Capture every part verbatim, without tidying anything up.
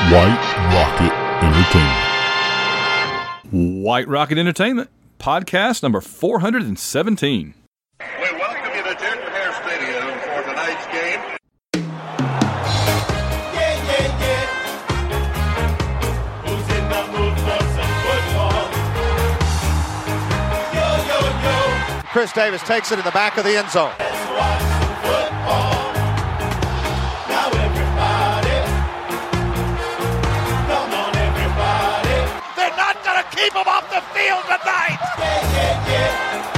White Rocket Entertainment. White Rocket Entertainment, podcast number four hundred seventeen. We welcome you to Jordan Hare Stadium for tonight's game. Yeah, yeah, yeah. Who's in the mood for some football? Yo, yo, yo. Chris Davis takes it in the back of the end zone. Let's watch some football. Now everybody. Come on, everybody. They're not going to keep him off the field tonight. Yeah, yeah, yeah.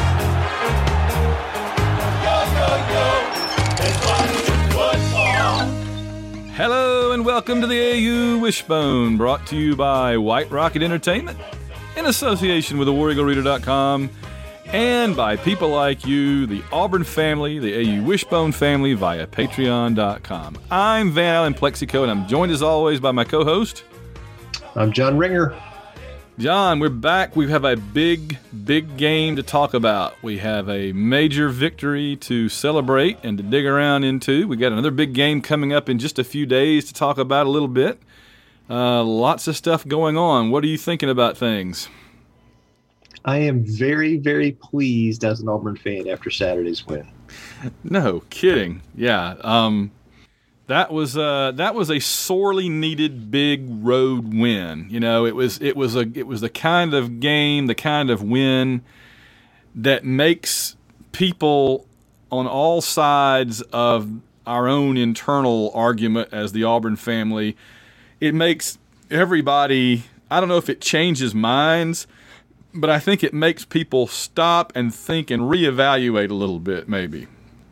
Yo, yo, yo. Let's watch some football. Hello and welcome to the A U Wishbone, brought to you by White Rocket Entertainment in association with the War Eagle Reader dot com and by people like you, the Auburn family, the A U Wishbone family via Patreon dot com. I'm Van Allen Plexico, and I'm joined as always by my co-host, I'm John Ringer. John. We're back. We have a big, big game to talk about. We have a major victory to celebrate and to dig around into. We got another big game coming up in just a few days to talk about a little bit. Uh, lots of stuff going on. What are you thinking about things? I am very, very pleased as an Auburn fan after Saturday's win. No kidding. Yeah. Um, that was uh, that was a sorely needed big road win. You know, it was it was a it was the kind of game, the kind of win that makes people on all sides of our own internal argument as the Auburn family. It makes everybody, I don't know if it changes minds, but I think it makes people stop and think and reevaluate a little bit, maybe.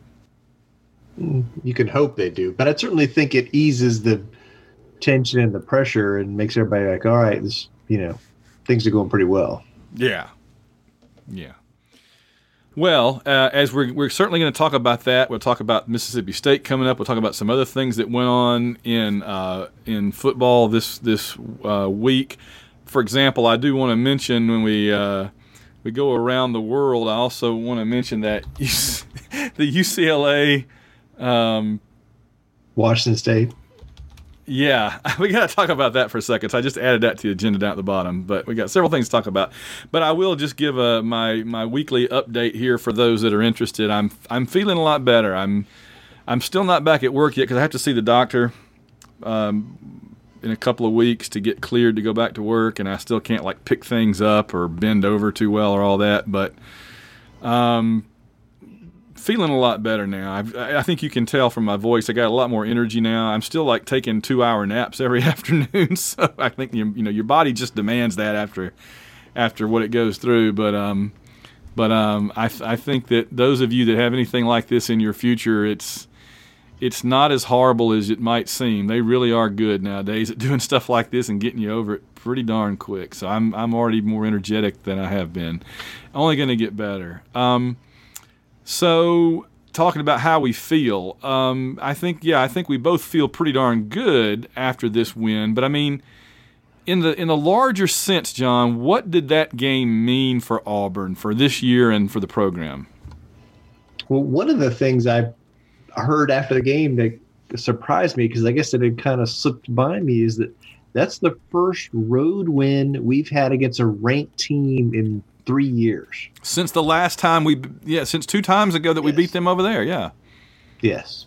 You can hope they do, but I certainly think it eases the tension and the pressure and makes everybody like, all right, this, you know, things are going pretty well. Yeah. Yeah. Well, uh, as we're we're certainly going to talk about that. We'll talk about Mississippi State coming up. We'll talk about some other things that went on in uh, in football this this uh, week. For example, I do want to mention when we uh, we go around the world, I also want to mention that the U C L A. Um, Washington State. Yeah, we got to talk about that for a second. So I just added that to the agenda down at the bottom, but we got several things to talk about. But I will just give a, my my weekly update here for those that are interested. I'm I'm feeling a lot better. I'm I'm still not back at work yet because I have to see the doctor um, in a couple of weeks to get cleared to go back to work, and I still can't like pick things up or bend over too well or all that. But um. Feeling a lot better now. I've, I think you can tell from my voice. I got a lot more energy now. I'm still like taking two-hour naps every afternoon, so I think you, you know your body just demands that after after what it goes through. But um, but um, I I think that those of you that have anything like this in your future, it's it's not as horrible as it might seem. They really are good nowadays at doing stuff like this and getting you over it pretty darn quick. So I'm I'm already more energetic than I have been. Only going to get better. Um. So, talking about how we feel, um, I think, yeah, I think we both feel pretty darn good after this win. But I mean, in the in the larger sense, John, what did that game mean for Auburn for this year and for the program? Well, one of the things I heard after the game that surprised me, because I guess it had kind of slipped by me, is that that's the first road win we've had against a ranked team in three years. Since the last time we, yeah, since two times ago that we Yes. beat them over there, yeah. Yes.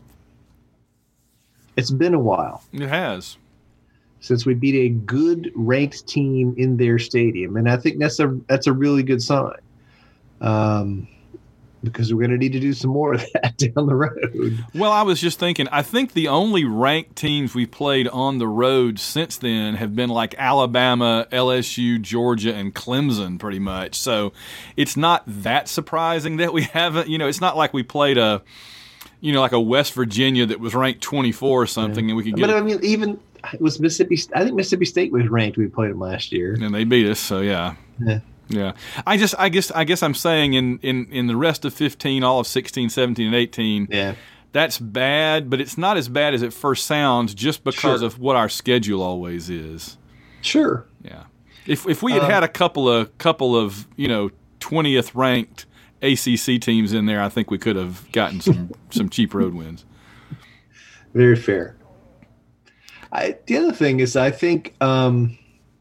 It's been a while It has. since we beat a good ranked team in their stadium, and I think that's a that's a really good sign. Um, because we're going to need to do some more of that down the road. Well, I was just thinking, I think the only ranked teams we played on the road since then have been like Alabama, L S U, Georgia, and Clemson pretty much. So it's not that surprising that we haven't, you know, it's not like we played a, you know, like a West Virginia that was ranked twenty-four or something and we could get But I mean, even it was Mississippi. I think Mississippi State was ranked. We played them last year. and they beat us, so yeah. Yeah. Yeah, I just, I guess, I guess I'm saying in, in, in the rest of fifteen, all of sixteen, seventeen, and eighteen, Yeah. that's bad, but it's not as bad as it first sounds just because Sure. of what our schedule always is. Sure. Yeah, if if we had Um, had a couple of couple of you know twentieth ranked A C C teams in there, I think we could have gotten some some cheap road wins. Very fair. I, the other thing is, I think um,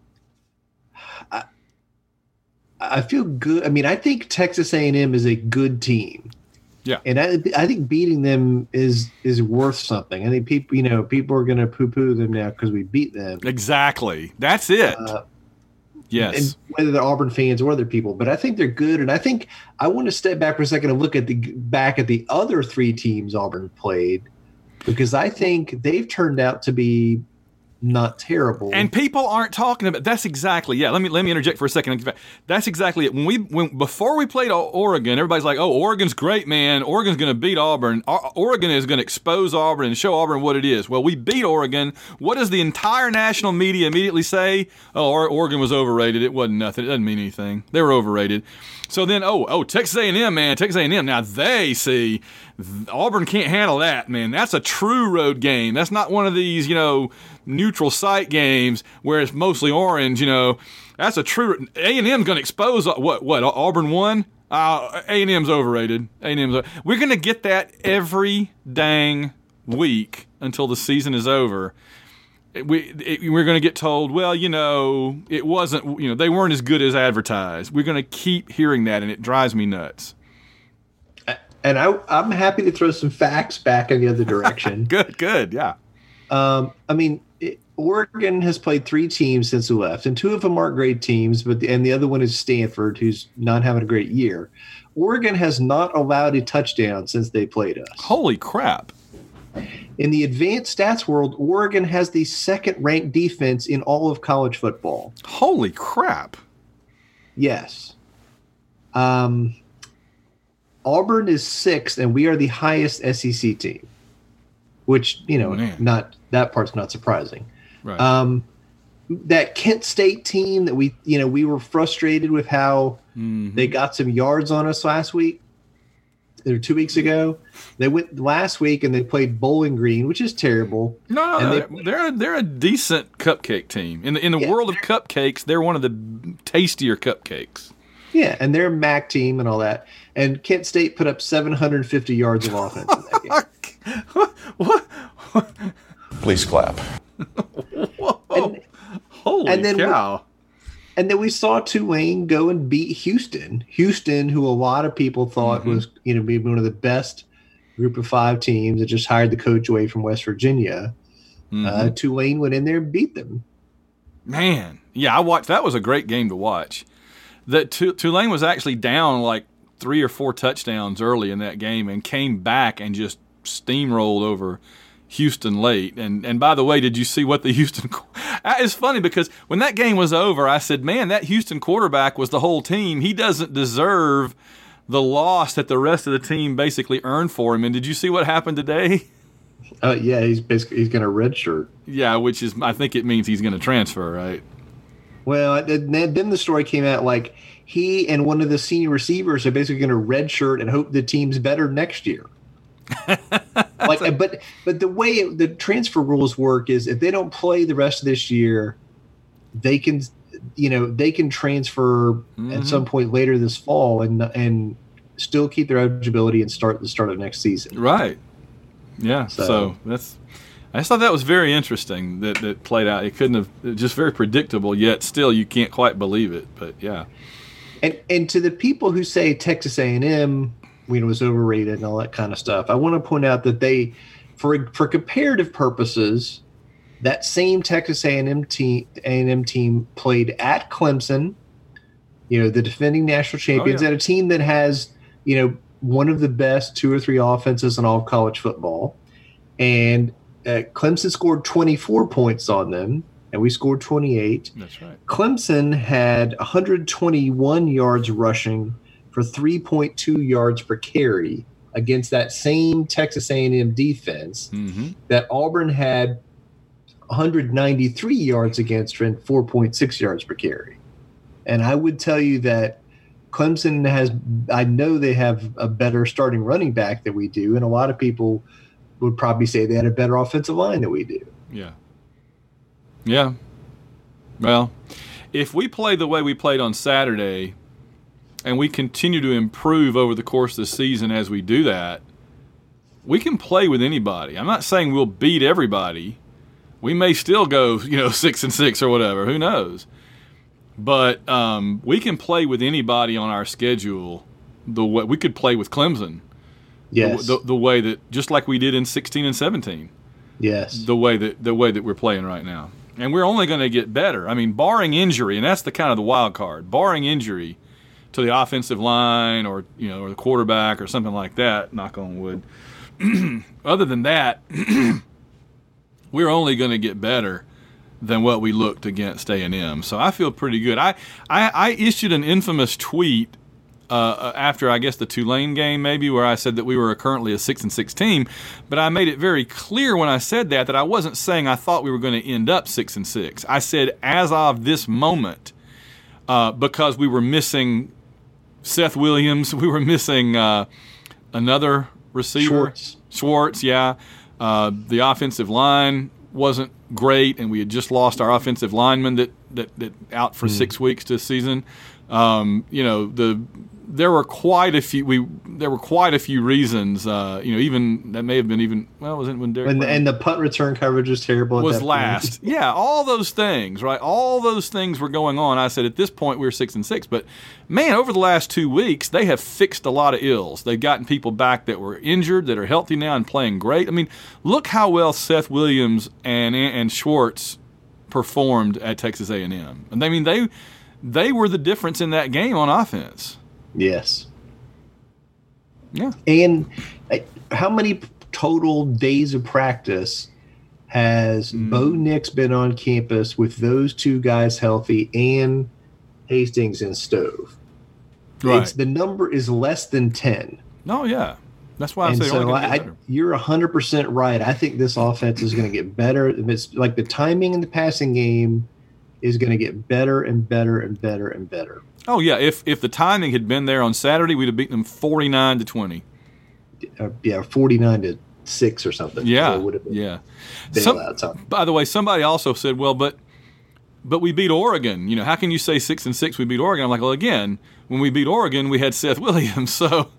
I, I feel good. I mean, I think Texas A and M is a good team. Yeah, and I, I think beating them is is worth something. I think people, you know, people are going to poo-poo them now because we beat them. Exactly, that's it. Uh, yes, and whether they're Auburn fans or other people, but I think they're good. And I think I want to step back for a second and look at the back at the other three teams Auburn played, because I think they've turned out to be not terrible. And people aren't talking about that's exactly yeah. Let me let me interject for a second. That's exactly it. When we when before we played Oregon, everybody's like, "Oh, Oregon's great, man. Oregon's going to beat Auburn. Oregon is going to expose Auburn and show Auburn what it is." Well, we beat Oregon. What does the entire national media immediately say? Oh, Oregon was overrated. It wasn't nothing. It doesn't mean anything. They were overrated. So then, oh, oh, Texas A and M, man, Texas A and M. Now they see Auburn can't handle that, man. That's a true road game. That's not one of these, you know, neutral site games where it's mostly orange. You know, that's a true. A and M's going to expose what? What? Auburn won. Uh, A and M's overrated. A and M's. We're going to get that every dang week until the season is over. We it, we're going to get told, well, you know, it wasn't, you know, they weren't as good as advertised. We're going to keep hearing that, and it drives me nuts. And I, I'm happy to throw some facts back in the other direction. Good, good, yeah. Um, I mean, it, Oregon has played three teams since we left, and two of them aren't great teams, but the, and the other one is Stanford, who's not having a great year. Oregon has not allowed a touchdown since they played us. Holy crap. In the advanced stats world, Oregon has the second-ranked defense in all of college football. Holy crap. Yes. Um, Auburn is sixth, and we are the highest S E C team, which, you know, Man. not that part's not surprising. Right. Um, that Kent State team that we, you know, we were frustrated with how mm-hmm. they got some yards on us last week. Or two weeks ago, they went last week and they played Bowling Green, which is terrible. No, and no, they, they're they're a decent cupcake team in the in the yeah. world of cupcakes. They're one of the tastier cupcakes. Yeah, and they're a M A C team and all that. And Kent State put up seven hundred fifty yards of offense in that game. what? what? what? Please clap. Whoa! And, Holy and then cow! We, And then we saw Tulane go and beat Houston. Houston, who a lot of people thought mm-hmm. was, you know, being one of the best group of five teams that just hired the coach away from West Virginia. Mm-hmm. Uh, Tulane went in there and beat them. Man, yeah, I watched. That was a great game to watch. That T- Tulane was actually down like three or four touchdowns early in that game and came back and just steamrolled over Houston late. And and by the way, did you see what the Houston – it's funny because when that game was over, I said, man, that Houston quarterback was the whole team. He doesn't deserve the loss that the rest of the team basically earned for him. And did you see what happened today? Uh, yeah, he's basically he's going to redshirt. Yeah, which is – I think it means he's going to transfer, right? Well, then the story came out like he and one of the senior receivers are basically going to redshirt and hope the team's better next year. like, a, but but the way it, the transfer rules work is if they don't play the rest of this year, they can, you know, they can transfer mm-hmm. at some point later this fall and and still keep their eligibility and start the start of next season. Right. Yeah. So, so that's. I just thought that was very interesting that that played out. It couldn't have it just very predictable. Yet still, you can't quite believe it. But yeah. And and to the people who say Texas A and M, you know, was overrated and all that kind of stuff, I want to point out that they, for for comparative purposes, that same Texas A and M team A and M team played at Clemson, you know, the defending national champions, oh, yeah. at a team that has, you know, one of the best two or three offenses in all of college football, and uh, Clemson scored twenty-four points on them, and we scored twenty-eight. That's right. Clemson had one hundred twenty-one yards rushing for three point two yards per carry against that same Texas A and M defense mm-hmm. that Auburn had one hundred ninety-three yards against and four point six yards per carry. And I would tell you that Clemson has – I know they have a better starting running back than we do, and a lot of people would probably say they had a better offensive line than we do. Yeah. Yeah. Well, if we play the way we played on Saturday – and we continue to improve over the course of the season as we do that, we can play with anybody. I'm not saying we'll beat everybody, we may still go, you know, six and six or whatever. Who knows? But um, we can play with anybody on our schedule. The way we could play with Clemson. Yes. The, the, the way that, just like we did in sixteen and seventeen. Yes. The way that the way that we're playing right now, and we're only going to get better. I mean, barring injury, and that's the kind of the wild card. Barring injury to the offensive line, or you know, or the quarterback, or something like that. Knock on wood. Other than that, we're only going to get better than what we looked against A and M. So I feel pretty good. I I, I issued an infamous tweet. Uh, after I guess the Tulane game, maybe, where I said that we were currently a six and six team, but I made it very clear when I said that that I wasn't saying I thought we were going to end up six and six. I said as of this moment, uh, because we were missing Seth Williams, we were missing uh, another receiver, Schwartz. Schwartz, yeah. Uh, the offensive line wasn't great, and we had just lost our offensive lineman that that, that out for mm. six weeks this season. Um, you know the. There were quite a few. We there were quite a few reasons. Uh, you know, even that may have been even well. Wasn't when Derek and the, and the punt return coverage was terrible. At was that last. Point. Yeah, all those things, right? All those things were going on. I said at this point we we're six and six, but man, over the last two weeks they have fixed a lot of ills. They've gotten people back that were injured, that are healthy now and playing great. I mean, look how well Seth Williams and and Schwartz performed at Texas A and M. And I mean they they were the difference in that game on offense. Yes. Yeah. And how many total days of practice has mm. Bo Nix been on campus with those two guys healthy and Hastings and Stove? Right. It's, the number is less than ten. Oh, yeah. That's why I and say so only I, get better. You're one hundred percent right. I think this offense is going to get better. It's like the timing in the passing game is going to get better and better and better and better. Oh, yeah. If if the timing had been there on Saturday, we'd have beaten them forty-nine to twenty. Uh, yeah, forty-nine to six or something. Yeah, so it would have been yeah. Some, Some, by the way, somebody also said, well, but but we beat Oregon. You know, how can you say six and six we beat Oregon? I'm like, well, again, when we beat Oregon, we had Seth Williams. So,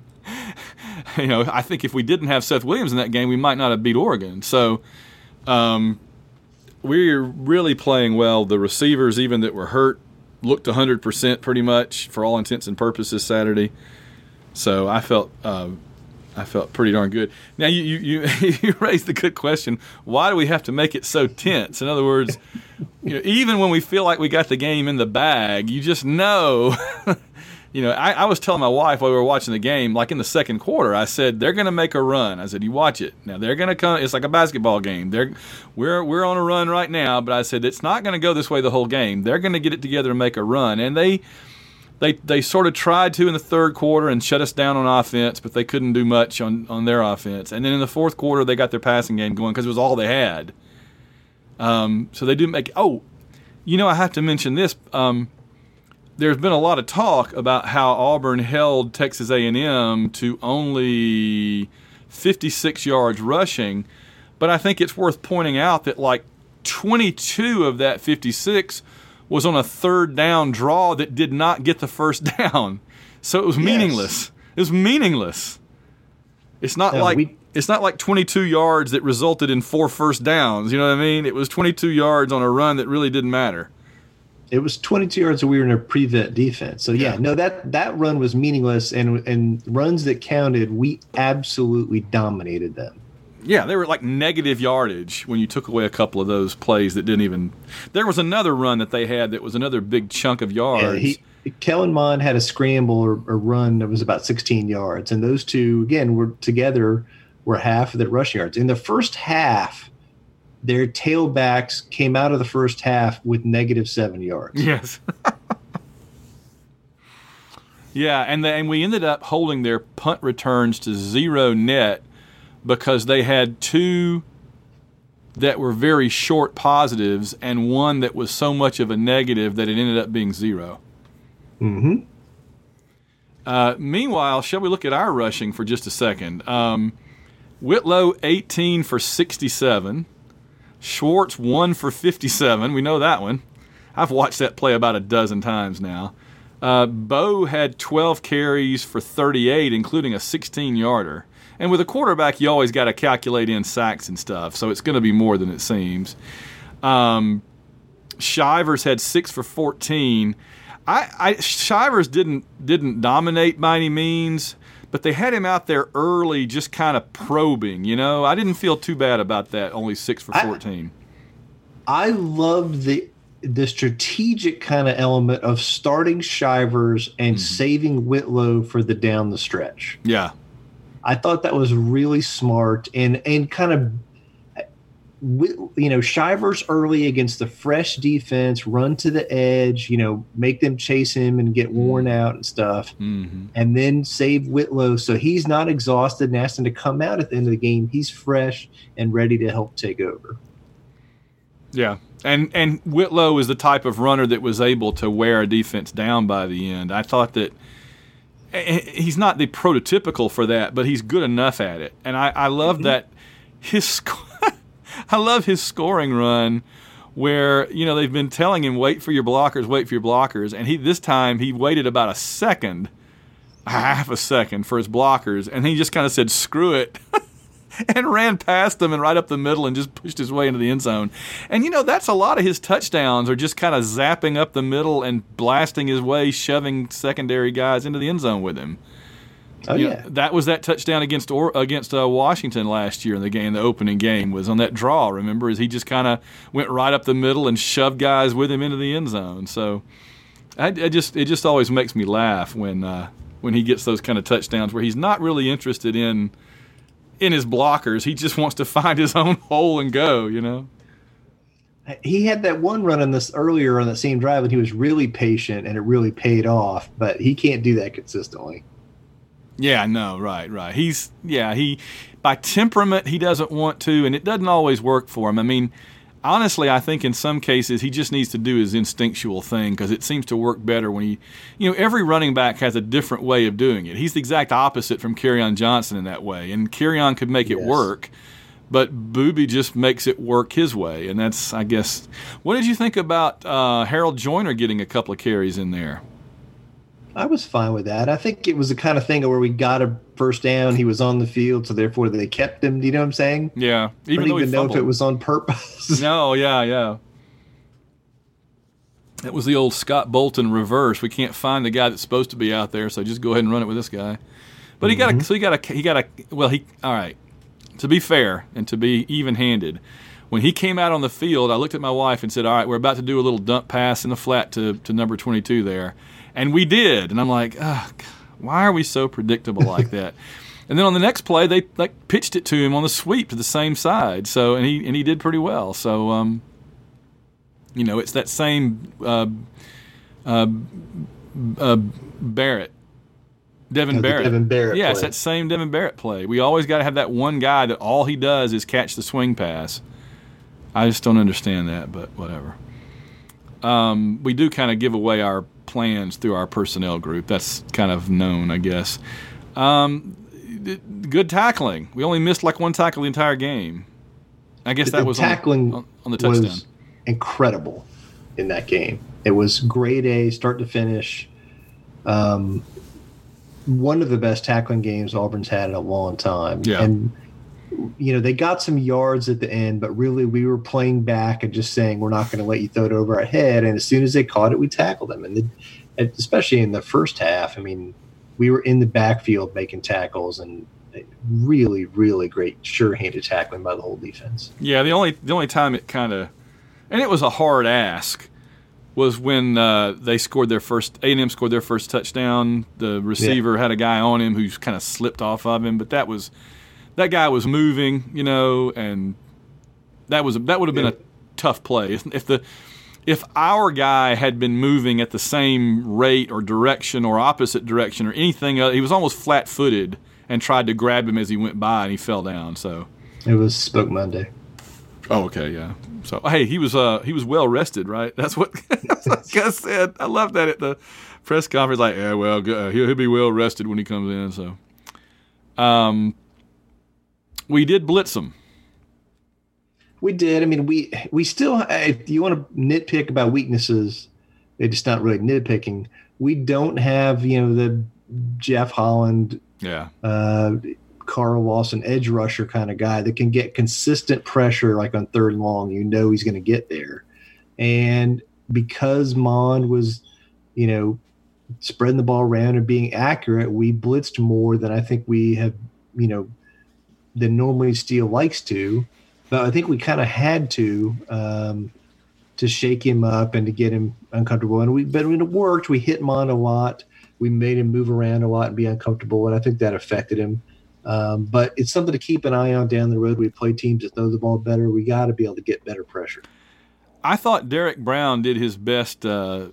you know, I think if we didn't have Seth Williams in that game, we might not have beat Oregon. So, um, we're really playing well. The receivers, even that were hurt, looked one hundred percent pretty much for all intents and purposes Saturday. So I felt uh, I felt pretty darn good. Now, you, you, you, you raised the good question, why do we have to make it so tense? In other words, you know, even when we feel like we got the game in the bag, you just know. You know, I, I was telling my wife while we were watching the game, like in the second quarter, I said, they're going to make a run. I said, you watch it. Now, they're going to come. It's like a basketball game. They're We're we're on a run right now, but I said, it's not going to go this way the whole game. They're going to get it together and make a run. And they they they sort of tried to in the third quarter and shut us down on offense, but they couldn't do much on, on their offense. And then in the fourth quarter, they got their passing game going because it was all they had. Um, so they didn't make – oh, you know, I have to mention this um, – there's been a lot of talk about how Auburn held Texas A and M to only fifty-six yards rushing, but I think it's worth pointing out that like twenty-two of that fifty-six was on a third down draw that did not get the first down. So it was meaningless. Yes. It was meaningless. It's not no, like we- it's not like twenty-two yards that resulted in four first downs. You know what I mean? It was twenty-two yards on a run that really didn't matter. It was twenty-two yards, and we were in a prevent defense. So yeah, Yeah. no, that that run was meaningless, and and runs that counted, we absolutely dominated them. Yeah, they were like negative yardage when you took away a couple of those plays that didn't even. There was another run that they had that was another big chunk of yards. Yeah, he, Kellen Mond had a scramble or a run that was about sixteen yards, and those two again were together were half of the rushing yards. In the first half, their tailbacks came out of the first half with negative seven yards. Yes. Yeah, and the, and we ended up holding their punt returns to zero net because they had two that were very short positives and one that was so much of a negative that it ended up being zero. Mm-hmm. Uh, meanwhile, shall we look at our rushing for just a second? Um, Whitlow, eighteen for sixty-seven. Schwartz, one for fifty-seven. We know that one. I've watched that play about a dozen times now. Uh, Bo had twelve carries for thirty-eight, including a sixteen-yarder. And with a quarterback, you always got to calculate in sacks and stuff, so it's going to be more than it seems. Um, Shivers had six for fourteen. I, I Shivers didn't didn't dominate by any means, but they had him out there early, just kind of probing. You know, I didn't feel too bad about that. Only six for fourteen. I, I loved the the strategic kind of element of starting Shivers and mm-hmm. saving Whitlow for the down the stretch. Yeah. I thought that was really smart and, and kind of, you know, Shivers early against the fresh defense, run to the edge, you know, make them chase him and get worn out and stuff, mm-hmm. and then save Whitlow so he's not exhausted and asking to come out at the end of the game. He's fresh and ready to help take over. Yeah. And and Whitlow is the type of runner that was able to wear a defense down by the end. I thought that he's not the prototypical for that, but he's good enough at it. And I, I love mm-hmm. that his sc- I love his scoring run where, you know, they've been telling him, wait for your blockers, wait for your blockers. And he this time he waited about a second, half a second for his blockers, and he just kind of said, screw it. And ran past them and right up the middle and just pushed his way into the end zone. And, you know, that's a lot of his touchdowns are just kind of zapping up the middle and blasting his way, shoving secondary guys into the end zone with him. Oh, you yeah. know, that was that touchdown against or, against uh, Washington last year in the game, the opening game, was on that draw, remember, as he just kind of went right up the middle and shoved guys with him into the end zone. So I, I just it just always makes me laugh when uh, when he gets those kind of touchdowns where he's not really interested in – in his blockers. He just wants to find his own hole and go, you know. He had that one run in this earlier on the same drive and he was really patient and it really paid off, but he can't do that consistently. Yeah, no, right, right. He's, yeah, he, by temperament, he doesn't want to, and it doesn't always work for him. I mean, honestly, I think in some cases he just needs to do his instinctual thing because it seems to work better when he, you know, every running back has a different way of doing it. He's the exact opposite from Kerryon Johnson in that way, and Kerryon could make it yes. work, but Booby just makes it work his way, and that's, I guess, what did you think about uh, Harold Joyner getting a couple of carries in there? I was fine with that. I think it was the kind of thing where we got a first down. He was on the field, so therefore they kept him. Do you know what I'm saying? Yeah. Even I don't even know if it was on purpose. No, yeah, yeah. That was the old Scott Bolton reverse. We can't find the guy that's supposed to be out there, so just go ahead and run it with this guy. But he mm-hmm. got a, so he got a, he got a, well, he, all right. To be fair and to be even-handed, when he came out on the field, I looked at my wife and said, all right, we're about to do a little dump pass in the flat to, to number twenty-two there. And we did. And I'm like, oh, why are we so predictable like that? And then on the next play, they like pitched it to him on the sweep to the same side. So and he and he did pretty well. So um, you know, it's that same uh, uh, uh, Barrett, Devin oh, Barrett. Devin Barrett. Yeah, play. it's that same Devin Barrett play. We always got to have that one guy that all he does is catch the swing pass. I just don't understand that, but whatever. Um, we do kind of give away our plans through our personnel group. That's kind of known, I guess. Um, good tackling. We only missed like one tackle the entire game. I guess the, that the was tackling on, on the touchdown. Was incredible in that game. It was grade A, start to finish. Um, one of the best tackling games Auburn's had in a long time. Yeah. And you know, they got some yards at the end, but really we were playing back and just saying, we're not going to let you throw it over our head. And as soon as they caught it, we tackled them. And, the, and especially in the first half, I mean, we were in the backfield making tackles and really, really great sure-handed tackling by the whole defense. Yeah, the only the only time it kind of – and it was a hard ask was when uh, they scored their first – A and M scored their first touchdown. The receiver yeah. had a guy on him who kind of slipped off of him, but that was – that guy was moving, you know, and that was that would have been yeah. a tough play. If, if the if our guy had been moving at the same rate or direction or opposite direction or anything else, he was almost flat-footed and tried to grab him as he went by, and he fell down. So it was Spoke Monday. Oh, okay, yeah. So hey, he was uh he was well rested, right? That's what, that's what Gus said. I love that at the press conference. Like, yeah, well, uh, he'll, he'll be well rested when he comes in. So, um. We did blitz them. We did. I mean, we we still, if you want to nitpick about weaknesses, it's just not really nitpicking. We don't have, you know, the Jeff Holland, yeah, uh, Carl Lawson edge rusher kind of guy that can get consistent pressure like on third and long. You know he's going to get there. And because Mond was, you know, spreading the ball around and being accurate, we blitzed more than I think we have, you know, than normally Steele likes to. But I think we kind of had to um, to shake him up and to get him uncomfortable. And we, but when it worked, we hit Mond a lot. We made him move around a lot and be uncomfortable, and I think that affected him. Um, but it's something to keep an eye on down the road. We play teams that throw the ball better. We got to be able to get better pressure. I thought Derek Brown did his best uh,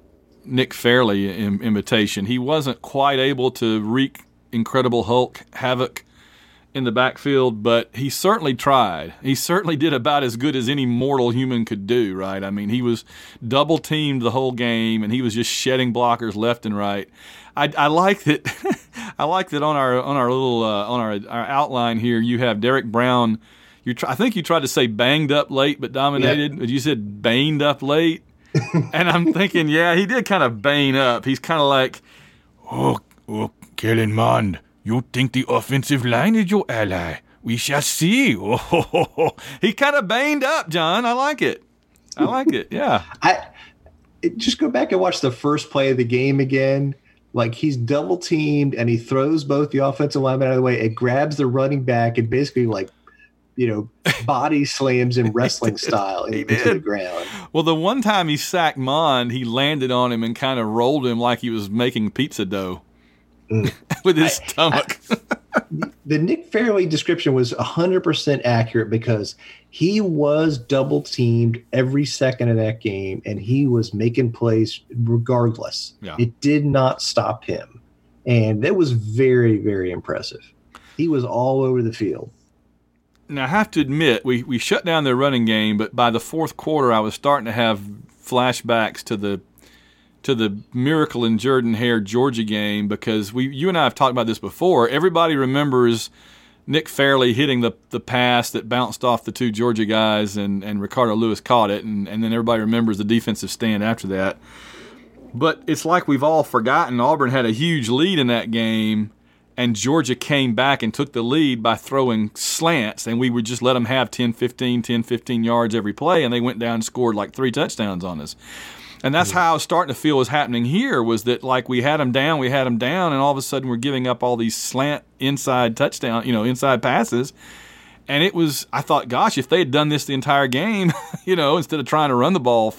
Nick Fairley im- imitation. He wasn't quite able to wreak Incredible Hulk havoc in the backfield, but he certainly tried. He certainly did about as good as any mortal human could do, right? I mean, he was double-teamed the whole game, and he was just shedding blockers left and right. I, I like that. I like that on our on our little uh, on our our outline here. You have Derek Brown. You try, I think you tried to say banged up late but dominated, yeah. But you said baned up late, and I'm thinking, yeah, he did kind of bane up. He's kind of like, oh, oh, Kellen Mond. You think the offensive line is your ally? We shall see. Oh, ho, ho, ho. He kind of baned up, John. I like it. I like it. Yeah. I it, just go back and watch the first play of the game again. Like he's double teamed and he throws both the offensive linemen out of the way. It grabs the running back and basically like, you know, body slams him wrestling style into the ground. Well, the one time he sacked Mond, he landed on him and kind of rolled him like he was making pizza dough. With his I, stomach. I, the Nick Fairley description was one hundred percent accurate because he was double teamed every second of that game and he was making plays regardless. Yeah. It did not stop him. And that was very, very impressive. He was all over the field. Now, I have to admit, we, we shut down their running game, but by the fourth quarter, I was starting to have flashbacks to the to the Miracle in Jordan-Hare Georgia game because we, you and I have talked about this before. Everybody remembers Nick Fairley hitting the, the pass that bounced off the two Georgia guys and, and Ricardo Lewis caught it, and, and then everybody remembers the defensive stand after that. But it's like we've all forgotten Auburn had a huge lead in that game, and Georgia came back and took the lead by throwing slants, and we would just let them have ten, fifteen, ten, fifteen yards every play, and they went down and scored like three touchdowns on us. And that's how I was starting to feel was happening here was that, like, we had them down, we had them down, and all of a sudden we're giving up all these slant inside touchdown, you know, inside passes. And it was, I thought, gosh, if they had done this the entire game, you know, instead of trying to run the ball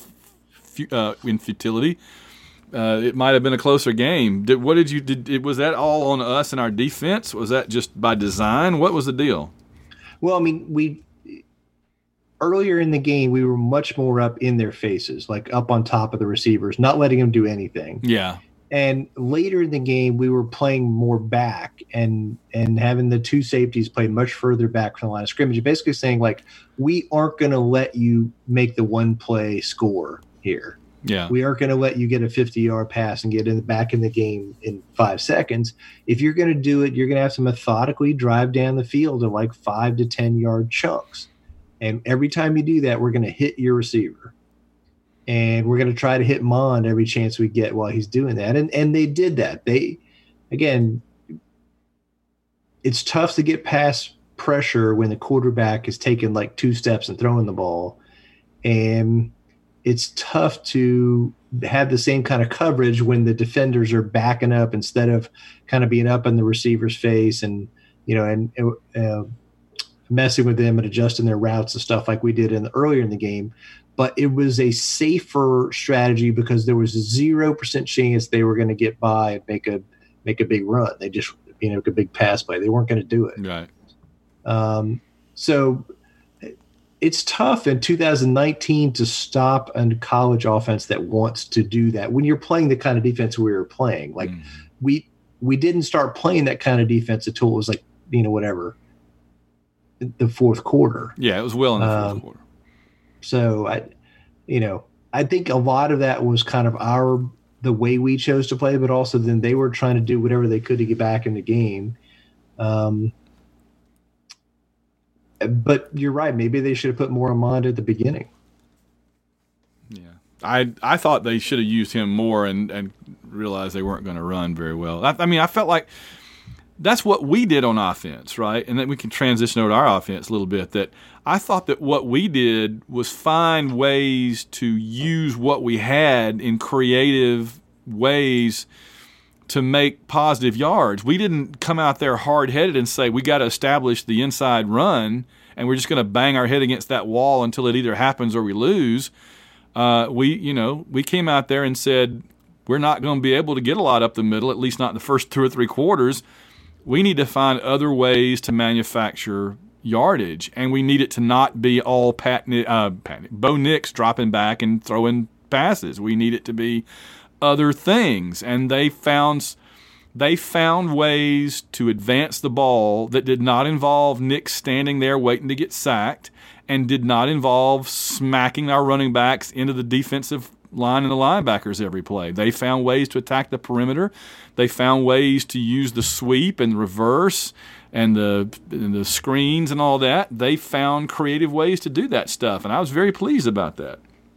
f- uh, in futility, uh, it might have been a closer game. Did, what did you, did, it, was that all on us and our defense? Was that just by design? What was the deal? Well, I mean, we, earlier in the game, we were much more up in their faces, like up on top of the receivers, not letting them do anything. Yeah. And later in the game, we were playing more back and and having the two safeties play much further back from the line of scrimmage, basically saying, like, we aren't going to let you make the one play score here. Yeah. We aren't going to let you get a fifty-yard pass and get in the back in the game in five seconds. If you're going to do it, you're going to have to methodically drive down the field in like five to ten-yard chunks. And every time you do that, we're going to hit your receiver. And we're going to try to hit Mond every chance we get while he's doing that. And and they did that. They, again, it's tough to get past pressure when the quarterback is taking like two steps and throwing the ball. And it's tough to have the same kind of coverage when the defenders are backing up instead of kind of being up in the receiver's face and, you know, and uh, messing with them and adjusting their routes and stuff like we did in the, earlier in the game. But it was a safer strategy because there was a zero percent chance they were going to get by and make a make a big run. They just, you know, make a big pass play. They weren't going to do it. Right. Um, so it's tough in two thousand nineteen to stop a college offense that wants to do that when you're playing the kind of defense we were playing. Like mm. we we didn't start playing that kind of defense until it was like, you know, whatever, the fourth quarter. Yeah, it was well in the fourth um, quarter. So I, you know, I think a lot of that was kind of our the way we chose to play, but also then they were trying to do whatever they could to get back in the game. Um, but you're right. Maybe they should have put more Mond at the beginning. Yeah, I I thought they should have used him more and and realized they weren't going to run very well. I, I mean, I felt like that's what we did on offense, right? And then we can transition over to our offense a little bit. That I thought that what we did was find ways to use what we had in creative ways to make positive yards. We didn't come out there hard-headed and say we got to establish the inside run and we're just going to bang our head against that wall until it either happens or we lose. Uh, we, you know, we came out there and said we're not going to be able to get a lot up the middle, at least not in the first two or three quarters. We need to find other ways to manufacture yardage, and we need it to not be all Pat, uh, Pat, Bo Nix dropping back and throwing passes. We need it to be other things, and they found they found ways to advance the ball that did not involve Nix standing there waiting to get sacked, and did not involve smacking our running backs into the defensive line and the linebackers every play. They found ways to attack the perimeter. They found ways to use the sweep and reverse and the and the screens and all that. They found creative ways to do that stuff, and I was very pleased about that.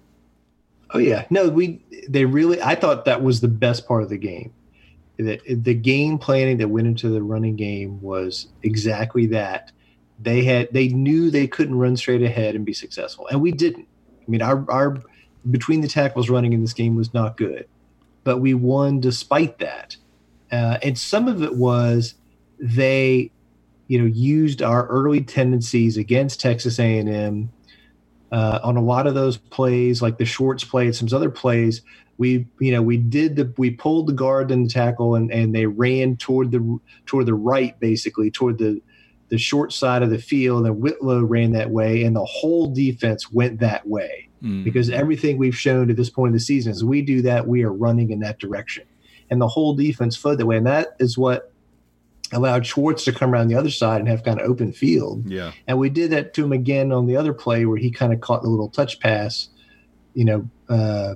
Oh yeah, no, we they really. I thought that was the best part of the game. The the game planning that went into the running game was exactly that. They had they knew they couldn't run straight ahead and be successful, and we didn't. I mean, our our between the tackles running in this game was not good, but we won despite that. Uh, and some of it was they, you know, used our early tendencies against Texas A and M uh, on a lot of those plays, like the Schwartz play and some other plays. We, you know, we did the we pulled the guard and the tackle, and, and they ran toward the toward the right, basically toward the the short side of the field, and Whitlow ran that way, and the whole defense went that way. Mm. Because everything we've shown to this point in the season is we do that, we are running in that direction. And the whole defense flowed that way. And that is what allowed Schwartz to come around the other side and have kind of open field. Yeah. And we did that to him again on the other play where he kind of caught the little touch pass, you know, uh,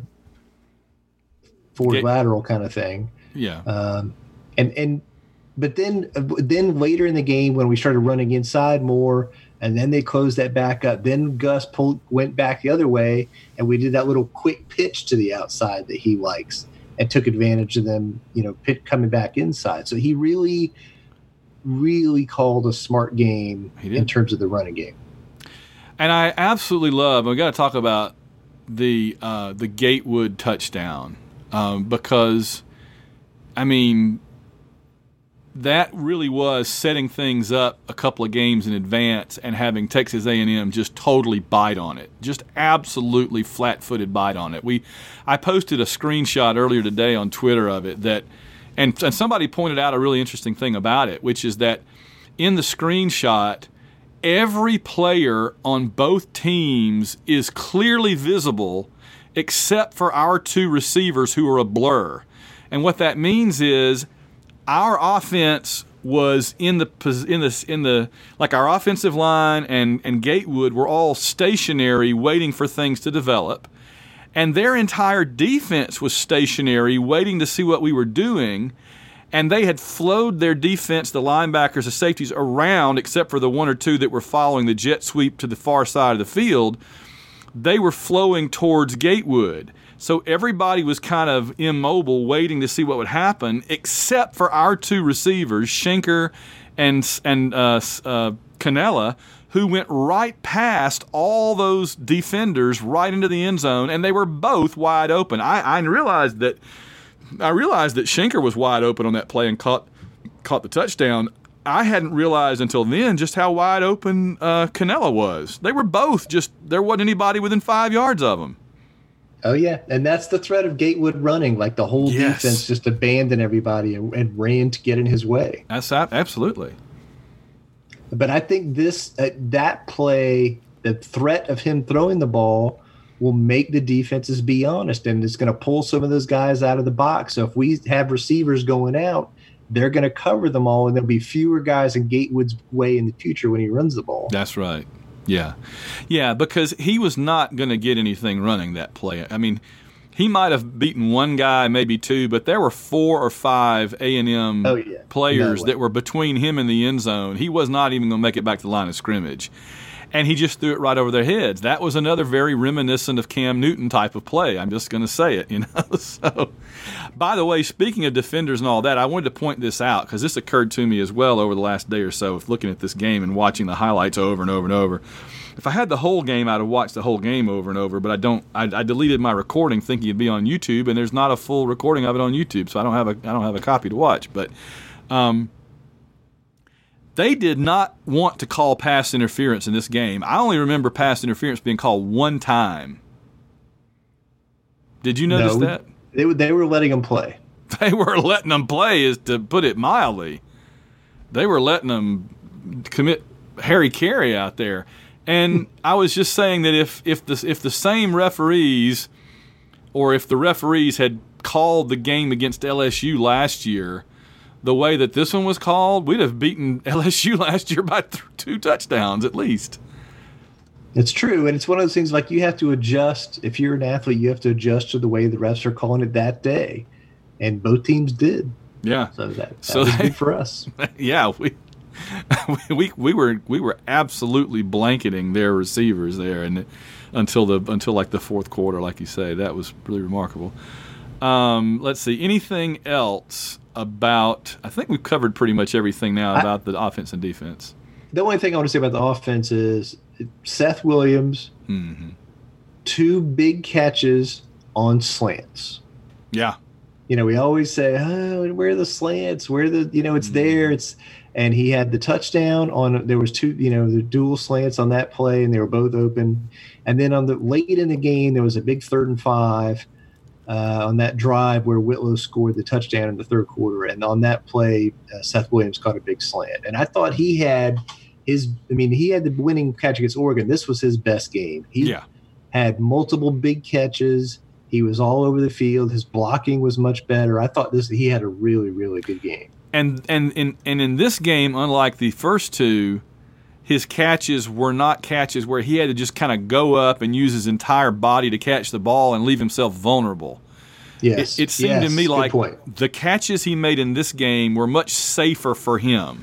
forward Get, lateral kind of thing. Yeah. Um, and, and, but then, then later in the game when we started running inside more, and then they closed that back up. Then Gus pulled, went back the other way, and we did that little quick pitch to the outside that he likes, and took advantage of them, you know, pit, coming back inside. So he really, really called a smart game in terms of the running game. And I absolutely love. We got to talk about the uh, the Gatewood touchdown um, because, I mean, that really was setting things up a couple of games in advance and having Texas A and M just totally bite on it, just absolutely flat-footed bite on it. We, I posted a screenshot earlier today on Twitter of it that, and, and somebody pointed out a really interesting thing about it, which is that in the screenshot, every player on both teams is clearly visible except for our two receivers who are a blur. And what that means is our offense was in the in the in the like our offensive line and and Gatewood were all stationary, waiting for things to develop, and their entire defense was stationary, waiting to see what we were doing. And they had flowed their defense, the linebackers, the safeties, around, except for the one or two that were following the jet sweep to the far side of the field. They were flowing towards Gatewood. So everybody was kind of immobile, waiting to see what would happen, except for our two receivers, Schenker and and uh, uh, Canella, who went right past all those defenders right into the end zone, and they were both wide open. I, I realized that I realized that Schenker was wide open on that play and caught caught the touchdown. I hadn't realized until then just how wide open uh, Canella was. They were both just there wasn't anybody within five yards of them. Oh, yeah, and that's the threat of Gatewood running. Like the whole yes. defense just abandoned everybody and, and ran to get in his way. That's absolutely. But I think this uh, that play, the threat of him throwing the ball, will make the defenses be honest, and it's going to pull some of those guys out of the box. So if we have receivers going out, they're going to cover them all, and there'll be fewer guys in Gatewood's way in the future when he runs the ball. That's right. Yeah. Yeah, because he was not going to get anything running that play. I mean, he might have beaten one guy, maybe two, but there were four or five A and M oh, yeah. players no that were between him and the end zone. He was not even going to make it back to the line of scrimmage. and he just threw it right over their heads. That was another very reminiscent of Cam Newton type of play. I'm just going to say it, you know. So, by the way, speaking of defenders and all that, I wanted to point this out because this occurred to me as well over the last day or so of looking at this game and watching the highlights over and over and over. If I had the whole game, I'd have watched the whole game over and over, but I don't. I, I deleted my recording thinking it'd be on YouTube, and there's not a full recording of it on YouTube, so I don't have a I don't have a copy to watch. But um, they did not want to call pass interference in this game. I only remember pass interference being called one time. Did you notice No, that? They were they were letting them play. They were letting them play, is to put it mildly. They were letting them commit Harry Carey out there. And I was just saying that if if the if the same referees, or if the referees had called the game against L S U last year the way that this one was called, we'd have beaten L S U last year by th- two touchdowns at least. It's true, and it's one of those things like you have to adjust. If you're an athlete, you have to adjust to the way the refs are calling it that day, and both teams did. Yeah. So that, that So was they- big for us. Yeah, we. we we were we were absolutely blanketing their receivers there, and until the until like the fourth quarter, like you say, that was really remarkable. Um, let's see, anything else about? I think we've covered pretty much everything now I, about the offense and defense. The only thing I want to say about the offense is Seth Williams, Mm-hmm. two big catches on slants. Yeah, You know, we always say, "Oh, where are the slants? Where are the you know, it's there." It's and he had the touchdown on. There was two, you know, the dual slants on that play, and they were both open. And then on the late in the game, there was a big third and five uh, on that drive where Whitlow scored the touchdown in the third quarter. And on that play, uh, Seth Williams caught a big slant. And I thought he had his. I mean, he had the winning catch against Oregon. This was his best game. He yeah, had multiple big catches. He was all over the field. His blocking was much better. I thought this he had a really, really good game. and and in and in this game, unlike the first two, his catches were not catches where he had to just kind of go up and use his entire body to catch the ball and leave himself vulnerable. Yes, It, it seemed yes, to me good like point. the catches he made in this game were much safer for him.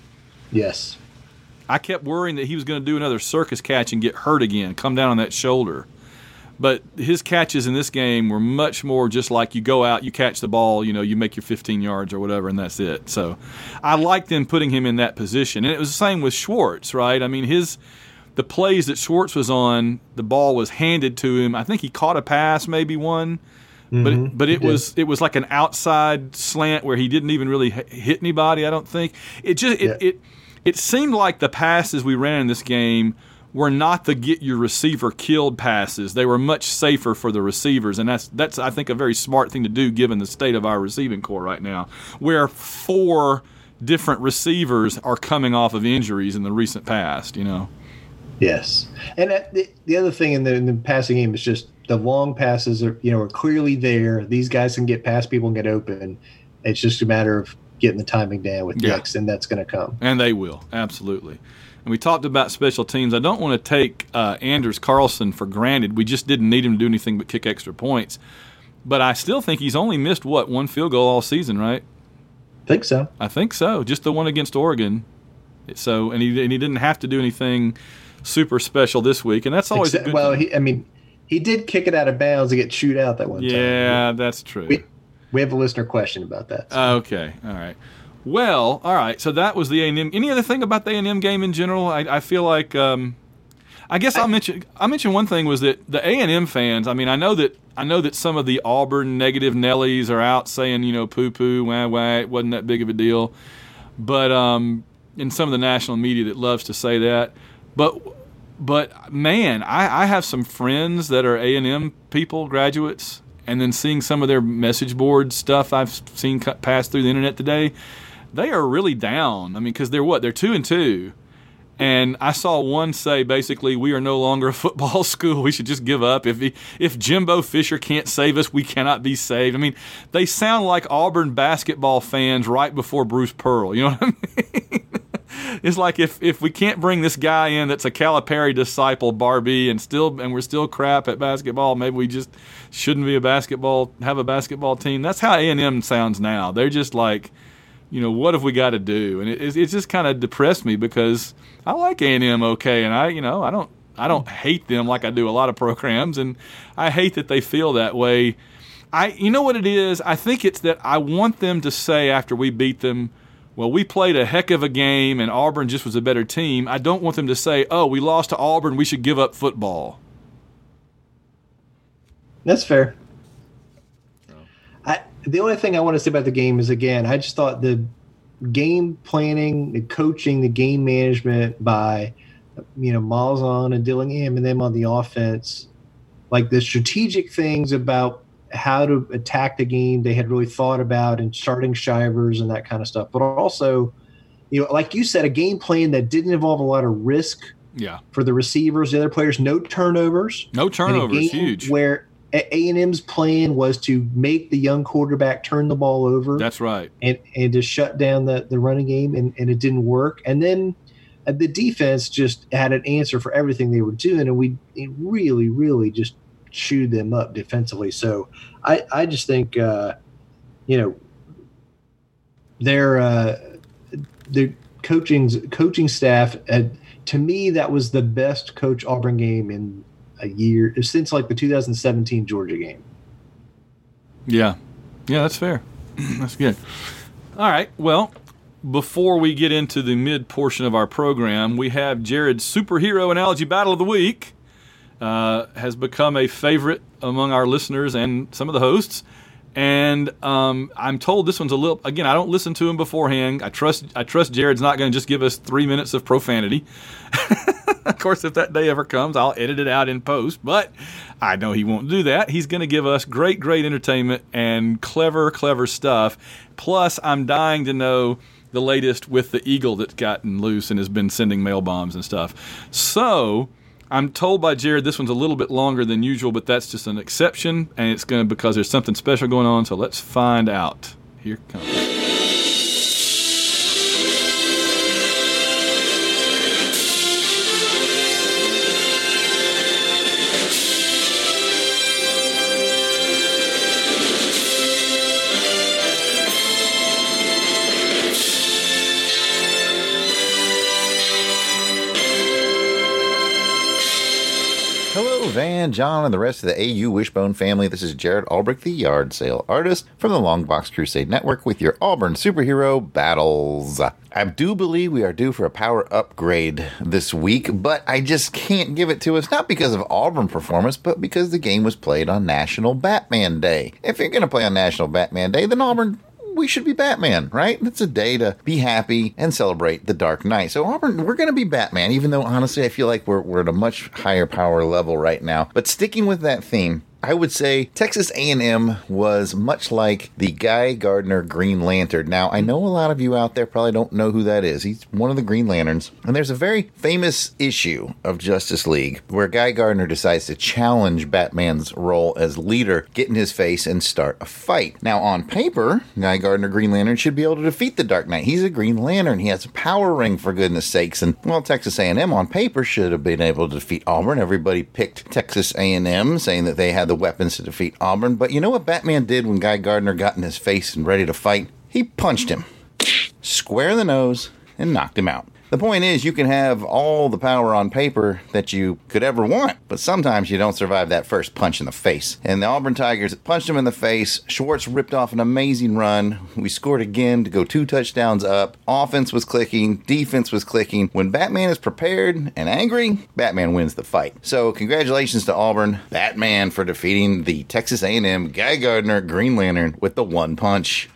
Yes. I kept worrying that he was going to do another circus catch and get hurt again, come down on that shoulder. But his catches in this game were much more just like you go out, you catch the ball, you know, you make your fifteen yards or whatever, and that's it. So I liked them putting him in that position. And it was the same with Schwartz, right? I mean, his the plays that Schwartz was on, the ball was handed to him. I think he caught a pass, maybe one. But Mm-hmm. it, but it was it was like an outside slant where he didn't even really h- hit anybody, I don't think. It just it, Yeah. it it seemed like the passes we ran in this game were not the get your receiver killed passes. They were much safer for the receivers, and that's that's I think a very smart thing to do given the state of our receiving core right now, where four different receivers are coming off of injuries in the recent past. You know. Yes. And uh, the, the other thing in the, in the passing game is just the long passes are you know are clearly there. These guys can get past people and get open. It's just a matter of getting the timing down with Yeah. Dix, and that's going to come. And they will, absolutely. And we talked about special teams. I don't want to take uh, Anders Carlson for granted. We just didn't need him to do anything but kick extra points. But I still think he's only missed, what, one field goal all season, right? Think so. I think so. Just the one against Oregon. So, and he and he didn't have to do anything super special this week, and that's always Except, a good well, thing. he, I mean, he did kick it out of bounds and get chewed out that one time. Yeah, that's true. We, we have a listener question about that. so. Okay, all right. Well, all right. So that was the A and M. Any other thing about the A and M game in general? I, I feel like, um, I guess I'll mention. I mention one thing was that the A and M fans. I mean, I know that I know that some of the Auburn negative Nellies are out saying, you know, poo poo, wah wah, it wasn't that big of a deal. But um, in some of the national media that loves to say that, but but man, I, I have some friends that are A and M people, graduates, and then seeing some of their message board stuff I've seen cut pass through the internet today. They are really down. I mean, because they're what? They're two and two. And I saw one say basically, we are no longer a football school. We should just give up. If he, if Jimbo Fisher can't save us, we cannot be saved. I mean, they sound like Auburn basketball fans right before Bruce Pearl. You know what I mean? It's like if, if we can't bring this guy in that's a Calipari disciple, Barbie, and still and we're still crap at basketball, maybe we just shouldn't be a basketball have a basketball team. That's how A and M sounds now. They're just like you know, what have we got to do? And it, it just kind of depressed me because I like A and M okay, and I, you know, I don't, I don't hate them like I do a lot of programs, and I hate that they feel that way. I, you know what it is? I think it's that I want them to say after we beat them, well, we played a heck of a game and Auburn just was a better team. I don't want them to say, oh, we lost to Auburn, we should give up football. That's fair. I, the only thing I want to say about the game is, again, I just thought the game planning, the coaching, the game management by, you know, Malzahn and Dylan Am and them on the offense, like the strategic things about how to attack the game they had really thought about, and starting Shivers and that kind of stuff. But also, you know, like you said, a game plan that didn't involve a lot of risk yeah. for the receivers, the other players, no turnovers. No turnovers, huge. Where A and M's plan was to make the young quarterback turn the ball over. That's right. And, and to shut down the, the running game, and, and it didn't work. And then uh, the defense just had an answer for everything they were doing, and we it really, really just chewed them up defensively. So I, I just think, uh, you know, their uh, the coaching's coaching staff, uh, to me, that was the best Coach Auburn game in a year since like the two thousand seventeen Georgia game. Yeah, yeah, that's fair. That's good. All right, well, before we get into the mid portion of our program, we have Jared's Superhero Analogy Battle of the Week. Uh, has become a favorite among our listeners and some of the hosts. And um, I'm told this one's a little, again, I don't listen to him beforehand. I trust I trust Jared's not going to just give us three minutes of profanity. Of course, if that day ever comes, I'll edit it out in post. But I know he won't do that. He's going to give us great, great entertainment and clever, clever stuff. Plus, I'm dying to know the latest with the Eagle that's gotten loose and has been sending mail bombs and stuff. So I'm told by Jared this one's a little bit longer than usual, but that's just an exception, and it's going to because there's something special going on. So let's find out. Here it comes. Hello, Van, John, and the rest of the A U Wishbone family. This is Jared Albrecht, the yard sale artist from the Longbox Crusade Network with your Auburn Superhero Battles. I do believe we are due for a power upgrade this week, but I just can't give it to us, not because of Auburn performance, but because the game was played on National Batman Day. If you're going to play on National Batman Day, then Auburn, we should be Batman, right? It's a day to be happy and celebrate the Dark Knight. So Auburn, we're going to be Batman, even though honestly I feel like we're, we're at a much higher power level right now. But sticking with that theme, I would say Texas A and M was much like the Guy Gardner Green Lantern. Now, I know a lot of you out there probably don't know who that is. He's one of the Green Lanterns. And there's a very famous issue of Justice League where Guy Gardner decides to challenge Batman's role as leader, get in his face, and start a fight. Now, on paper, Guy Gardner Green Lantern should be able to defeat the Dark Knight. He's a Green Lantern. He has a power ring, for goodness sakes. And, well, Texas A and M on paper should have been able to defeat Auburn. Everybody picked Texas A and M, saying that they had the weapons to defeat Auburn. But you know what Batman did when Guy Gardner got in his face and ready to fight? He punched him square in the nose and knocked him out. The point is, you can have all the power on paper that you could ever want, but sometimes you don't survive that first punch in the face. And the Auburn Tigers punched him in the face. Schwartz ripped off an amazing run. We scored again to go two touchdowns up. Offense was clicking. Defense was clicking. When Batman is prepared and angry, Batman wins the fight. So congratulations to Auburn, Batman, for defeating the Texas A and M Guy Gardner Green Lantern with the one punch.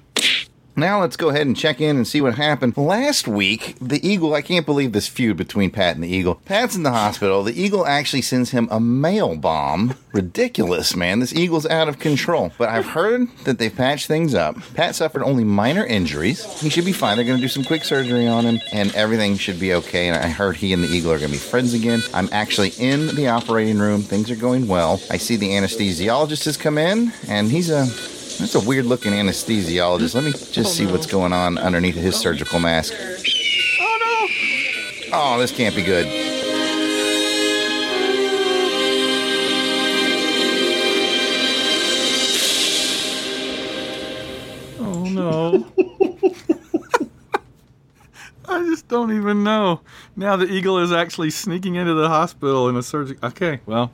Now let's go ahead and check in and see what happened. Last week, the Eagle, I can't believe this feud between Pat and the Eagle. Pat's in the hospital. The Eagle actually sends him a mail bomb. Ridiculous, man. This Eagle's out of control. But I've heard that they've patched things up. Pat suffered only minor injuries. He should be fine. They're going to do some quick surgery on him, and everything should be okay. And I heard he and the Eagle are going to be friends again. I'm actually in the operating room. Things are going well. I see the anesthesiologist has come in, and he's a... That's a weird-looking anesthesiologist. Let me just oh, see no. what's going on underneath his surgical mask. Oh, no! Oh, this can't be good. Oh, no. don't even know. Now the Eagle is actually sneaking into the hospital in a surgical. Okay, well,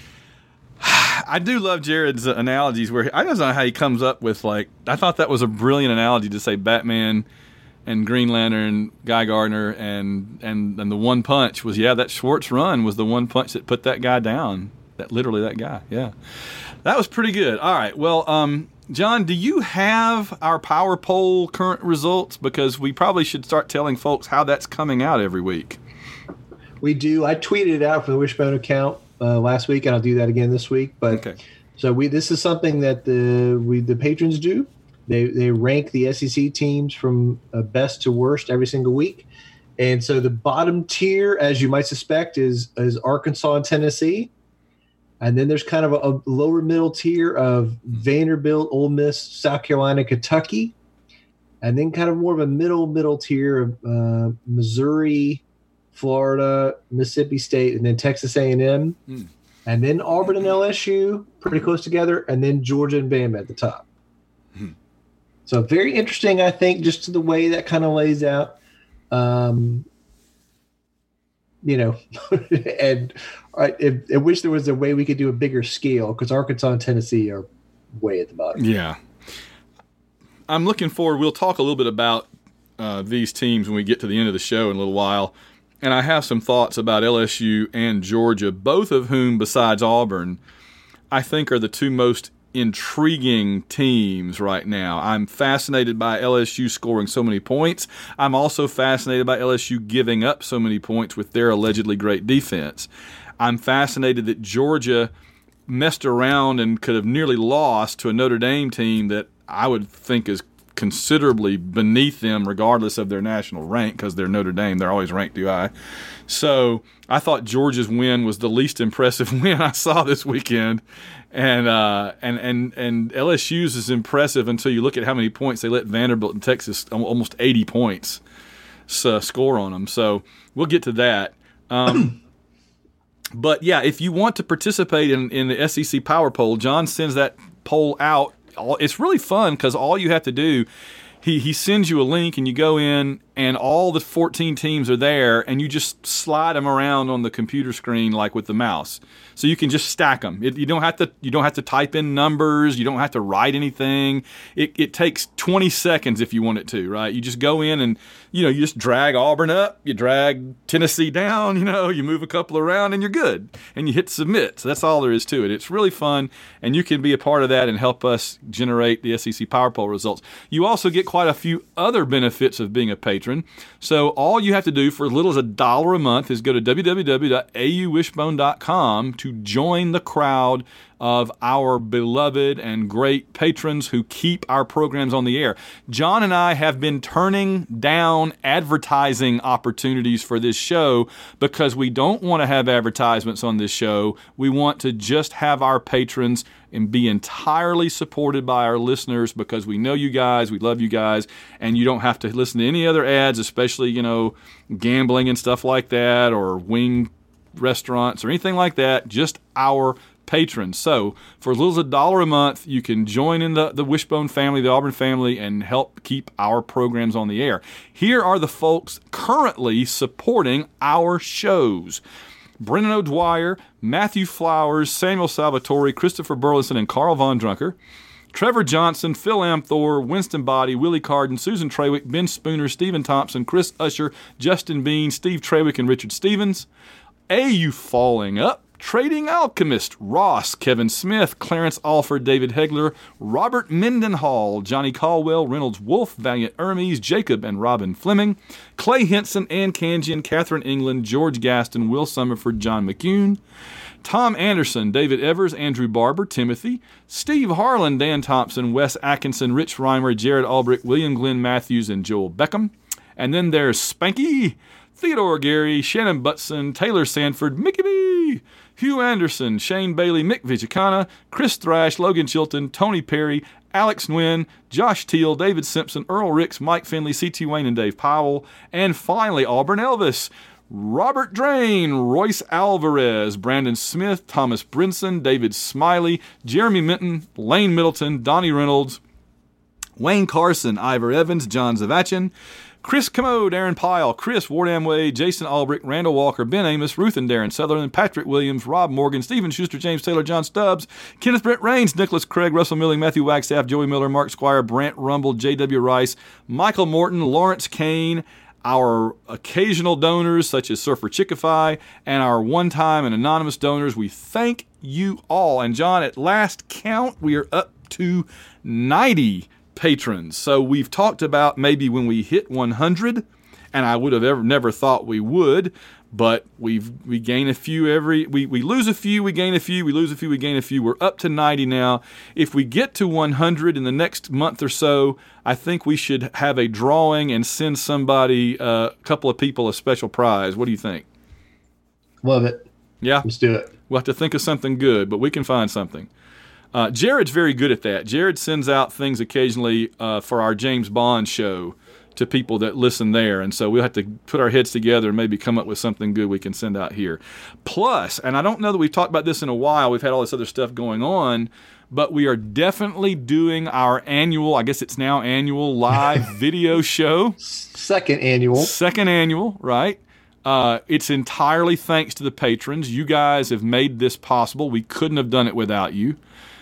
I do love Jared's analogies where he, I don't know how he comes up with, like, I thought that was a brilliant analogy to say Batman and Green Lantern, Guy Gardner, and and and the one punch was, yeah, that Schwartz run was the one punch that put that guy down. That literally that guy, yeah. That was pretty good. All right, well, um, John, do you have our Power Poll current results? Because we probably should start telling folks how that's coming out every week. We do. I tweeted it out for the Wishbone account uh, last week, and I'll do that again this week. But okay. So we this is something that the we the patrons do. They they rank the S E C teams from uh, best to worst every single week. And so the bottom tier, as you might suspect, is is Arkansas and Tennessee. And then there's kind of a, a lower middle tier of Vanderbilt, Ole Miss, South Carolina, Kentucky. And then kind of more of a middle, middle tier of uh, Missouri, Florida, Mississippi State, and then Texas A and M. Mm. And then Auburn and L S U, pretty close together. And then Georgia and Bama at the top. Mm. So very interesting, I think, just to the way that kind of lays out. Um, you know, and I, I wish there was a way we could do a bigger scale because Arkansas and Tennessee are way at the bottom. Yeah. I'm looking forward. We'll talk a little bit about uh, these teams when we get to the end of the show in a little while. And I have some thoughts about L S U and Georgia, both of whom, besides Auburn, I think are the two most intriguing teams right now. I'm fascinated by L S U scoring so many points. I'm also fascinated by L S U giving up so many points with their allegedly great defense. I'm fascinated that Georgia messed around and could have nearly lost to a Notre Dame team that I would think is considerably beneath them regardless of their national rank because they're Notre Dame. They're always ranked too high. So I thought Georgia's win was the least impressive win I saw this weekend. And uh, and and and L S U's is impressive until you look at how many points they let Vanderbilt and Texas, almost eighty points, so, score on them. So we'll get to that. Um, but, yeah, if you want to participate in, in the S E C Power Poll, John sends that poll out. It's really fun because all you have to do, he, he sends you a link and you go in and all the fourteen teams are there and you just slide them around on the computer screen like with the mouse. So you can just stack them. It, you don't have to. You don't have to type in numbers. You don't have to write anything. It, it takes twenty seconds if you want it to. Right? You just go in and you know you just drag Auburn up. You drag Tennessee down. You know you move a couple around and you're good. And you hit submit. So that's all there is to it. It's really fun, and you can be a part of that and help us generate the S E C Power Poll results. You also get quite a few other benefits of being a patron. So all you have to do for as little as a dollar a month is go to w w w dot a u wishbone dot com to join the crowd of our beloved and great patrons who keep our programs on the air. John and I have been turning down advertising opportunities for this show because we don't want to have advertisements on this show. We want to just have our patrons and be entirely supported by our listeners because we know you guys, we love you guys, and you don't have to listen to any other ads, especially, you know, gambling and stuff like that or wing restaurants or anything like that, just our patrons. So for as little as a dollar a month, you can join in the, the Wishbone family, the Auburn family, and help keep our programs on the air. Here are the folks currently supporting our shows. Brendan O'Dwyer, Matthew Flowers, Samuel Salvatore, Christopher Burleson, and Carl Von Drunker. Trevor Johnson, Phil Amthor, Winston Body, Willie Carden, Susan Trawick, Ben Spooner, Stephen Thompson, Chris Usher, Justin Bean, Steve Trawick, and Richard Stevens. A U Falling Up, Trading Alchemist, Ross, Kevin Smith, Clarence Alford, David Hegler, Robert Mendenhall, Johnny Caldwell, Reynolds Wolf, Valiant Hermes, Jacob and Robin Fleming, Clay Henson, Ann Kanjian, Catherine England, George Gaston, Will Summerford, John McCune, Tom Anderson, David Evers, Andrew Barber, Timothy, Steve Harlan, Dan Thompson, Wes Atkinson, Rich Reimer, Jared Albrecht, William Glenn Matthews, and Joel Beckham. And then there's Spanky, Theodore Gary, Shannon Butson, Taylor Sanford, Mickey B., Hugh Anderson, Shane Bailey, Mick Vigicana, Chris Thrash, Logan Chilton, Tony Perry, Alex Nguyen, Josh Teal, David Simpson, Earl Ricks, Mike Finley, C T Wayne, and Dave Powell. And finally, Auburn Elvis, Robert Drain, Royce Alvarez, Brandon Smith, Thomas Brinson, David Smiley, Jeremy Minton, Lane Middleton, Donnie Reynolds, Wayne Carson, Ivor Evans, John Zavachin, Chris Commode, Aaron Pyle, Chris Ward Amway, Jason Albrecht, Randall Walker, Ben Amos, Ruth and Darren Sutherland, Patrick Williams, Rob Morgan, Stephen Schuster, James Taylor, John Stubbs, Kenneth Brent Rains, Nicholas Craig, Russell Milling, Matthew Wagstaff, Joey Miller, Mark Squire, Brant Rumble, J W Rice, Michael Morton, Lawrence Kane, our occasional donors such as Surfer Chickify, and our one-time and anonymous donors. We thank you all. And John, at last count, we are up to ninety patrons. So we've talked about maybe when we hit one hundred, and I would have ever never thought we would, but we've we gain a few every we, we lose a few, we gain a few, we lose a few, we gain a few. We're up to ninety now. If we get to one hundred in the next month or so, I think we should have a drawing and send somebody, uh, a couple of people, a special prize. What do you think? Love it. Yeah? Let's do it. We'll have to think of something good, but we can find something. Uh, Jared's very good at that. Jared sends out things occasionally uh, for our James Bond show to people that listen there, and so we'll have to put our heads together and maybe come up with something good we can send out here. Plus, and I don't know that we've talked about this in a while, we've had all this other stuff going on, but we are definitely doing our annual, I guess it's now annual, live video show. Second annual. Second annual, right? Uh, it's entirely thanks to the patrons. You guys have made this possible. We couldn't have done it without you.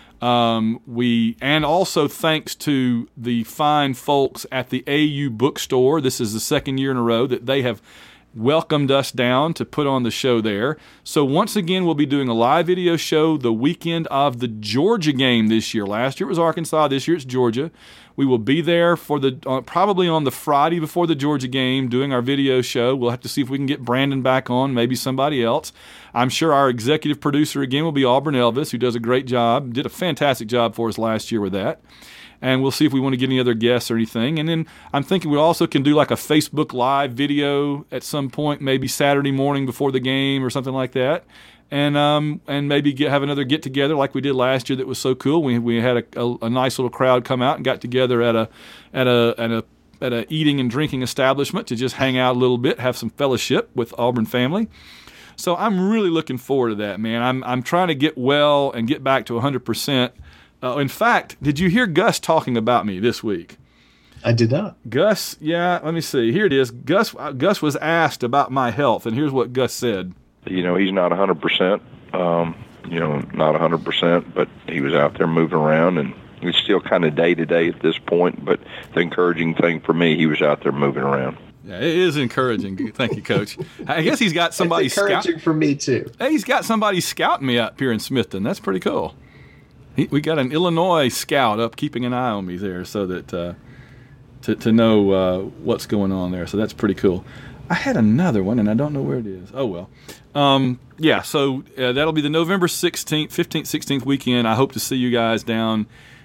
Um, we and also thanks to the fine folks at the A U bookstore. This is the second year in a row that they have welcomed us down to put on the show there. So once again, we'll be doing a live video show the weekend of the Georgia game this year. Last year it was Arkansas. This year it's Georgia. We will be there for the uh, probably on the Friday before the Georgia game doing our video show. We'll have to see if we can get Brandon back on, maybe somebody else. I'm sure our executive producer again will be Auburn Elvis, who does a great job, did a fantastic job for us last year with that. And we'll see if we want to get any other guests or anything. And then I'm thinking we also can do like a Facebook Live video at some point, maybe Saturday morning before the game or something like that. And um and maybe get, have another get together like we did last year that was so cool. We we had a, a, a nice little crowd come out and got together at a at a at a at a eating and drinking establishment to just hang out a little bit, have some fellowship with Auburn family. So I'm really looking forward to that, man. I'm I'm trying to get well and get back to one hundred percent. Uh, in fact, did you hear Gus talking about me this week? I did not. Gus, yeah, let me see. Here it is. Gus uh, Gus was asked about my health, and here's what Gus said. You know, he's not one hundred percent, um, you know, not one hundred percent, but he was out there moving around, and he's still kind of day-to-day at this point, but the encouraging thing for me, he was out there moving around. Yeah, it is encouraging. Thank you, Coach. I guess he's got somebody it's encouraging scout- for me, too. Hey, he's got somebody scouting me up here in Smithton. That's pretty cool. He, we got an Illinois scout up keeping an eye on me there so that uh, to, to know uh, what's going on there. So that's pretty cool. I had another one, and I don't know where it is. Oh, well. Um, yeah, so uh, that'll be the November sixteenth, fifteenth, sixteenth weekend. I hope to see you guys down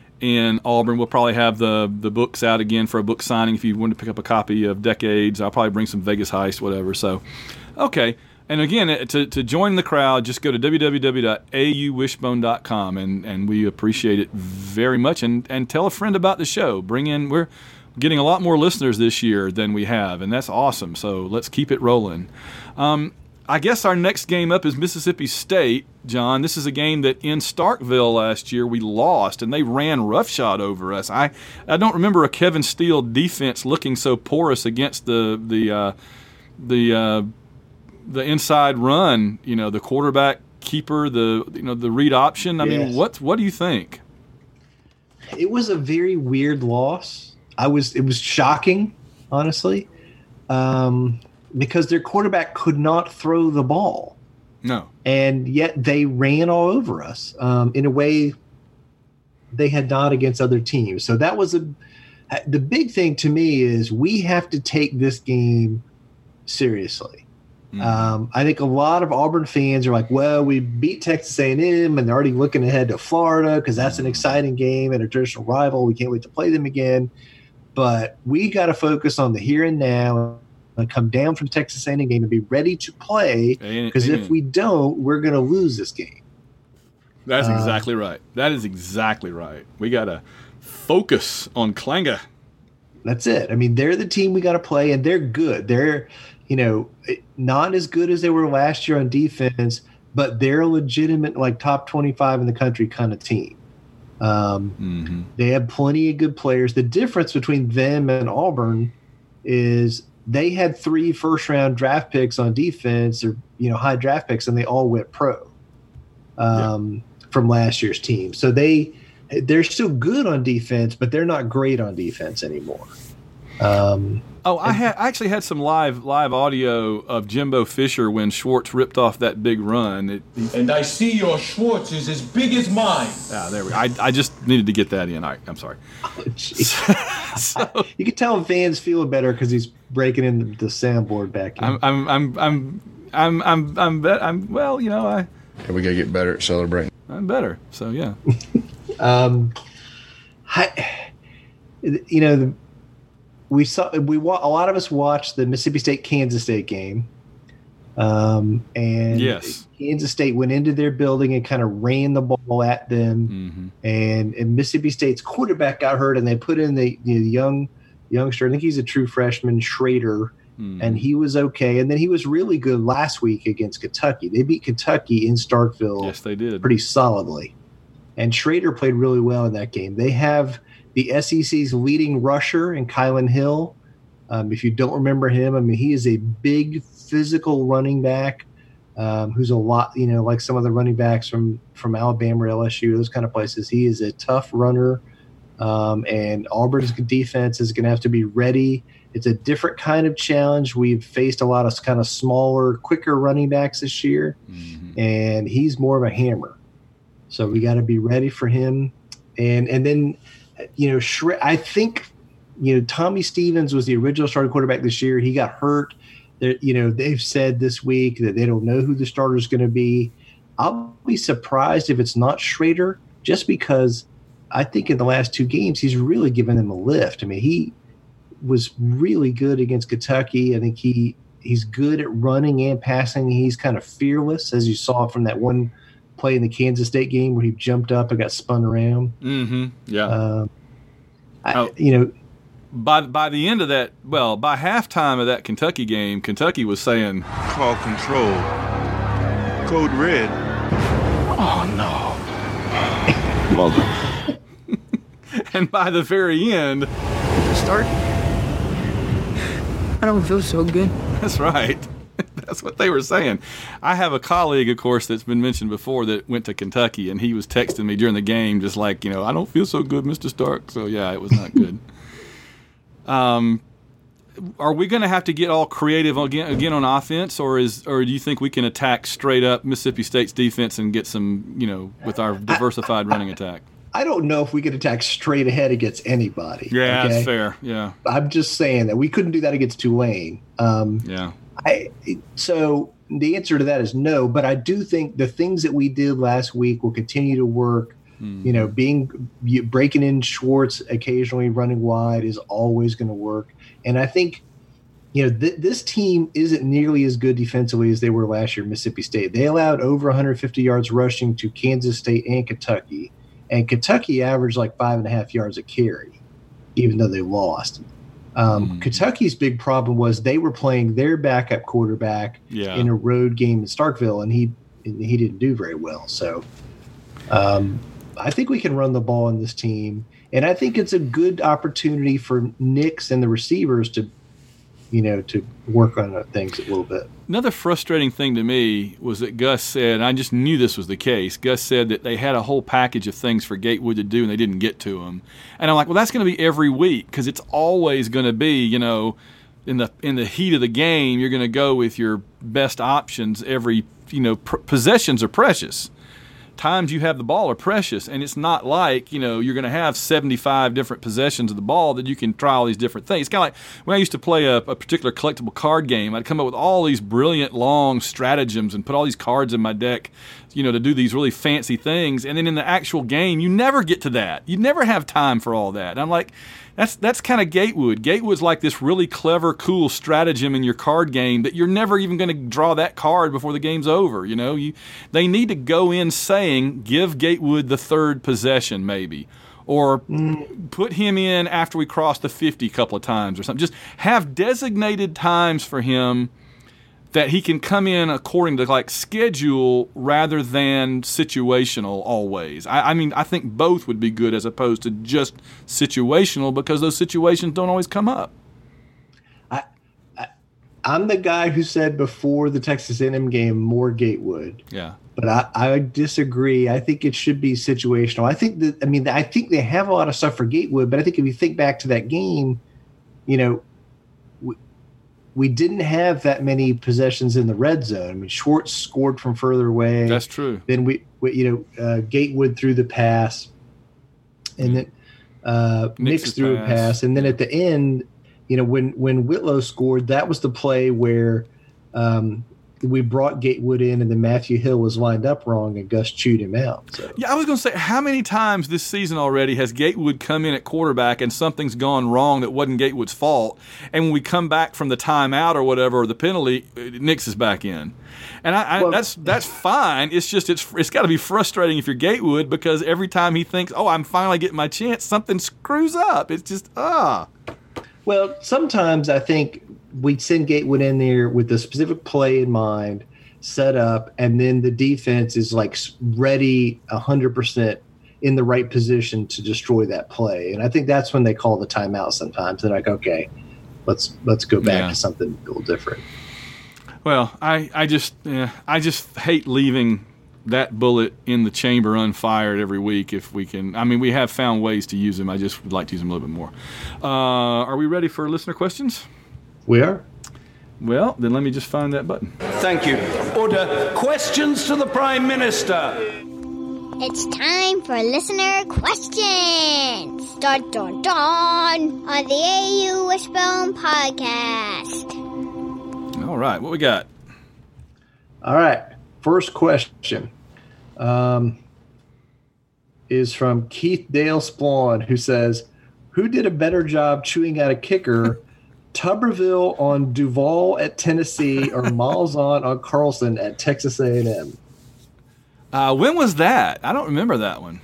in Auburn. We'll probably have the the books out again for a book signing if you want to pick up a copy of Decades. I'll probably bring some Vegas Heist, whatever. So, okay. And again, to, to join the crowd, just go to w w w dot a u wishbone dot com, and, and we appreciate it very much. And, and tell a friend about the show. Bring in, we're getting a lot more listeners this year than we have, and that's awesome. So let's keep it rolling. Um, I guess our next game up is Mississippi State, John. This is a game that in Starkville last year we lost, and they ran roughshod over us. I, I don't remember a Kevin Steele defense looking so porous against the the uh, the uh, the inside run. You know, the quarterback keeper, the you know the read option. I Yes. mean, what what do you think? It was a very weird loss. I was it was shocking, honestly, um, because their quarterback could not throw the ball, No. and yet they ran all over us um, in a way they had not against other teams. So that was a the big thing to me is we have to take this game seriously. Mm-hmm. Um, I think a lot of Auburn fans are like, well, we beat Texas A and M and they're already looking ahead to Florida because that's an exciting game and a traditional rival. We can't wait to play them again. But we got to focus on the here and now and come down from Texas A and M game and be ready to play, because if we don't, we're going to lose this game. That's Uh, exactly right. That is exactly right. We got to focus on Klanga. That's it. I mean, they're the team we got to play, and they're good. They're, you know, not as good as they were last year on defense, but they're a legitimate, like, top twenty-five in the country kind of team. Um, Mm-hmm. They have plenty of good players. The difference between them and Auburn is they had three first round draft picks on defense, or you know, high draft picks, and they all went pro um, yeah. from last year's team. So they they're still good on defense, but they're not great on defense anymore. Um, oh, I had I actually had some live live audio of Jimbo Fisher when Schwartz ripped off that big run. It, and I see your Schwartz is as big as mine. Ah, there we go. I, I just needed to get that in. I, I'm sorry. Oh, so, you can tell Van's feeling better because he's breaking in the, the soundboard back in. I'm I'm I'm I'm I'm I'm I'm, bet, I'm well, you know, I yeah, we gotta get better at celebrating. I'm better. So yeah. um, I, you know the. We saw we a lot of us watched the Mississippi State Kansas State game, um, and yes. Kansas State went into their building and kind of ran the ball at them, mm-hmm. and, and Mississippi State's quarterback got hurt, and they put in the, you know, the young youngster. I think he's a true freshman, Schrader, mm-hmm. and he was okay. And then he was really good last week against Kentucky. They beat Kentucky in Starkville. Yes, they did pretty solidly, and Schrader played really well in that game. They have the S E C's leading rusher in Kylan Hill. Um, if you don't remember him, I mean, he is a big physical running back um, who's a lot, you know, like some of the running backs from, from Alabama or L S U, those kind of places. He is a tough runner, um, and Auburn's defense is going to have to be ready. It's a different kind of challenge. We've faced a lot of kind of smaller, quicker running backs this year, mm-hmm. and he's more of a hammer. So we got to be ready for him. And and then – You know, Shre- I think, you know, Tommy Stevens was the original starting quarterback this year. He got hurt. They're, you know, they've said this week that they don't know who the starter is going to be. I'll be surprised if it's not Schrader, just because I think in the last two games he's really given them a lift. I mean, he was really good against Kentucky. I think he he's good at running and passing. He's kind of fearless, as you saw from that one play in the Kansas State game where he jumped up and got spun around. Mm-hmm. Yeah. Um, I, oh. You know, by by the end of that, well, by halftime of that Kentucky game, Kentucky was saying, "Call control, code red." Oh no, mother! And by the very end, start. I don't feel so good. That's right. That's what they were saying. I have a colleague, of course, that's been mentioned before that went to Kentucky, and he was texting me during the game just like, you know, I don't feel so good, Mister Stark. So, yeah, it was not good. um, are we going to have to get all creative again, again on offense, or is, or do you think we can attack straight up Mississippi State's defense and get some, you know, with our diversified running attack? I don't know if we could attack straight ahead against anybody. Yeah, okay? That's fair. Yeah. I'm just saying that we couldn't do that against Tulane. Um, yeah. I, so the answer to that is no, but I do think the things that we did last week will continue to work. Mm. You know, being breaking in Schwartz occasionally, running wide is always going to work. And I think, you know, th- this team isn't nearly as good defensively as they were last year. Mississippi State, they allowed over one hundred fifty yards rushing to Kansas State and Kentucky, and Kentucky averaged like five and a half yards a carry, even though they lost. Um, mm. Kentucky's big problem was they were playing their backup quarterback yeah. in a road game in Starkville, and he and he didn't do very well. So um, I think we can run the ball in this team, and I think it's a good opportunity for Nix and the receivers to, you know, to work on things a little bit. Another frustrating thing to me was that Gus said, and I just knew this was the case, Gus said that they had a whole package of things for Gatewood to do and they didn't get to them. And I'm like, well, that's going to be every week because it's always going to be, you know, in the in the heat of the game, you're going to go with your best options every, you know, pr- possessions are precious. Times you have the ball are precious, and it's not like, you know, you're going to have seventy-five different possessions of the ball that you can try all these different things. It's kind of like when I used to play a, a particular collectible card game, I'd come up with all these brilliant long stratagems and put all these cards in my deck, you know, to do these really fancy things, and then in the actual game, you never get to that. You never have time for all that. And I'm like, that's that's kind of Gatewood. Gatewood's like this really clever, cool stratagem in your card game that you're never even going to draw that card before the game's over. You know, you they need to go in saying, give Gatewood the third possession, maybe, or mm. put him in after we cross the fifty a couple of times or something. Just have designated times for him that he can come in according to like schedule rather than situational always. I, I mean, I think both would be good as opposed to just situational because those situations don't always come up. I'm the guy who said before the Texas A and M game more Gatewood. Yeah. But I, I disagree. I think it should be situational. I think that, I mean, I think they have a lot of stuff for Gatewood, but I think if you think back to that game, you know, we, we didn't have that many possessions in the red zone. I mean, Schwartz scored from further away. That's true. Then we, we you know, uh, Gatewood threw the pass, and then uh, Nix threw pass. a pass, and then at the end, you know, when when Whitlow scored, that was the play where um, we brought Gatewood in, and then Matthew Hill was lined up wrong, and Gus chewed him out. So. Yeah, I was going to say, how many times this season already has Gatewood come in at quarterback and something's gone wrong that wasn't Gatewood's fault, and when we come back from the timeout or whatever, or the penalty, Nix is back in. And I, I, well, that's that's fine. It's just it's it's got to be frustrating if you're Gatewood, because every time he thinks, oh, I'm finally getting my chance, something screws up. It's just, ah. Well, sometimes I think we send Gatewood in there with the specific play in mind, set up, and then the defense is like ready one hundred percent in the right position to destroy that play. And I think that's when they call the timeout sometimes. They're like, okay, let's let's go back yeah. to something a little different. Well, I, I just yeah, I just hate leaving that bullet in the chamber unfired every week if we can. I mean, we have found ways to use them. I just would like to use them a little bit more. Uh, are we ready for listener questions? We are. Well, then let me just find that button. Thank you. Order. Questions to the Prime Minister. It's time for listener questions. Dun, dun, dun, on the A U Wishbone podcast. All right, what we got? All right, first question um, is from Keith Dale Splawn, who says, who did a better job chewing out a kicker, Tuberville on Duval at Tennessee or Malzahn on Carlson at Texas A and M? Uh, when was that? I don't remember that one.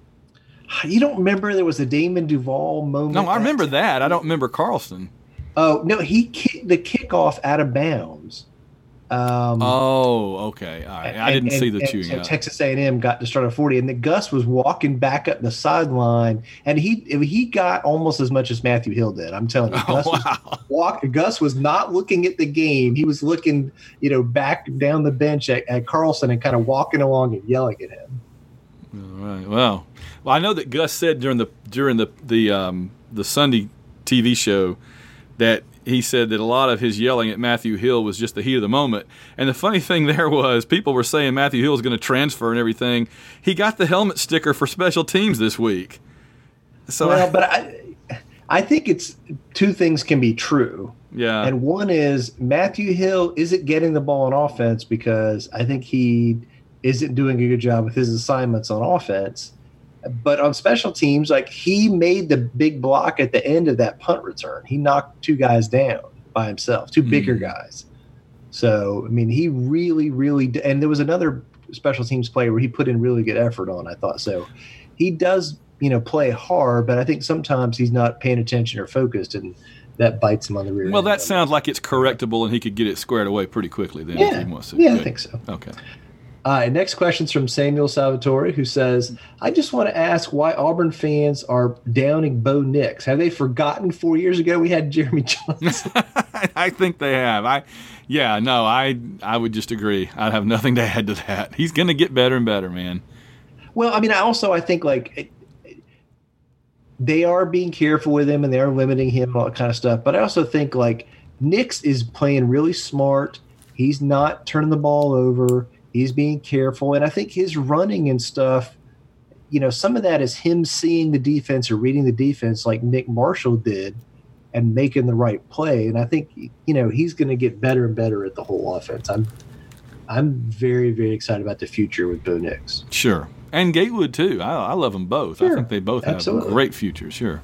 You don't remember there was a Damon Duval moment? No, I remember that. I don't remember Carlson. Oh, no, he kicked the kickoff out of bounds. Um, oh, okay. All right. I didn't and, see the and, chewing and out. Texas A and M got to start at forty, and the Gus was walking back up the sideline, and he he got almost as much as Matthew Hill did. I'm telling you, Gus, oh, wow. was walk, Gus was not looking at the game. He was looking, you know, back down the bench at, at Carlson and kind of walking along and yelling at him. All right. Well, well, I know that Gus said during the during the the um, the Sunday T V show that he said that a lot of his yelling at Matthew Hill was just the heat of the moment. And the funny thing there was people were saying Matthew Hill is going to transfer and everything. He got the helmet sticker for special teams this week. So well, I, but I, I think it's two things can be true. Yeah. And one is Matthew Hill isn't getting the ball on offense because I think he isn't doing a good job with his assignments on offense. But on special teams, like he made the big block at the end of that punt return. He knocked two guys down by himself, two bigger mm. guys. So, I mean, he really, really – and there was another special teams player where he put in really good effort on, I thought. So he does, you know, play hard, but I think sometimes he's not paying attention or focused, and that bites him on the rear Well, end. that sounds like it's correctable and he could get it squared away pretty quickly then yeah. if he wants to. Yeah, Good. I think so. Okay. Uh, next question is from Samuel Salvatore, who says, I just want to ask why Auburn fans are downing Bo Nix. Have they forgotten four years ago we had Jeremy Johnson? I think they have. I, Yeah, no, I I would just agree. I'd have nothing to add to that. He's going to get better and better, man. Well, I mean, I also I think, like, it, they are being careful with him and they are limiting him and all that kind of stuff. But I also think, like, Nix is playing really smart. He's not turning the ball over. He's being careful, and I think his running and stuff, you know, some of that is him seeing the defense or reading the defense like Nick Marshall did and making the right play. And I think, you know, he's going to get better and better at the whole offense. I'm I'm very, very excited about the future with Bo Nix. Sure. And Gatewood, too. I, I love them both. Sure. I think they both have Absolutely. great futures, sure.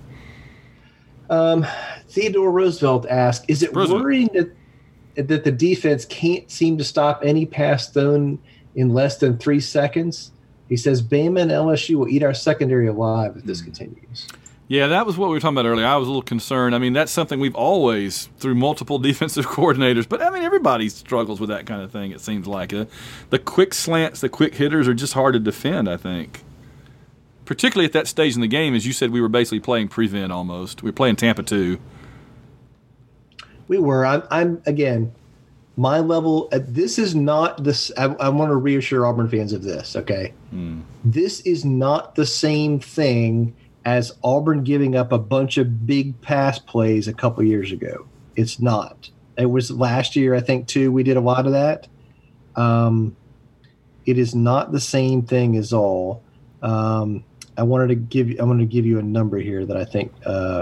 Um, Theodore Roosevelt asked, is it Roosevelt. worrying that that the defense can't seem to stop any pass thrown in less than three seconds? He says Bama and L S U will eat our secondary alive if this mm. continues. Yeah, that was what we were talking about earlier. I was a little concerned. I mean, that's something we've always, through multiple defensive coordinators, but I mean, everybody struggles with that kind of thing, it seems like. Uh, the quick slants, the quick hitters are just hard to defend, I think. Particularly at that stage in the game, as you said, we were basically playing prevent almost. We were playing Tampa two. We were. I'm, I'm again, my level. Uh, this is not this. I, I want to reassure Auburn fans of this. Okay, mm. This is not the same thing as Auburn giving up a bunch of big pass plays a couple years ago. It's not. It was last year, I think, too. We did a lot of that. Um, it is not the same thing as all. Um, I wanted to give you. I want to give you a number here that I think uh,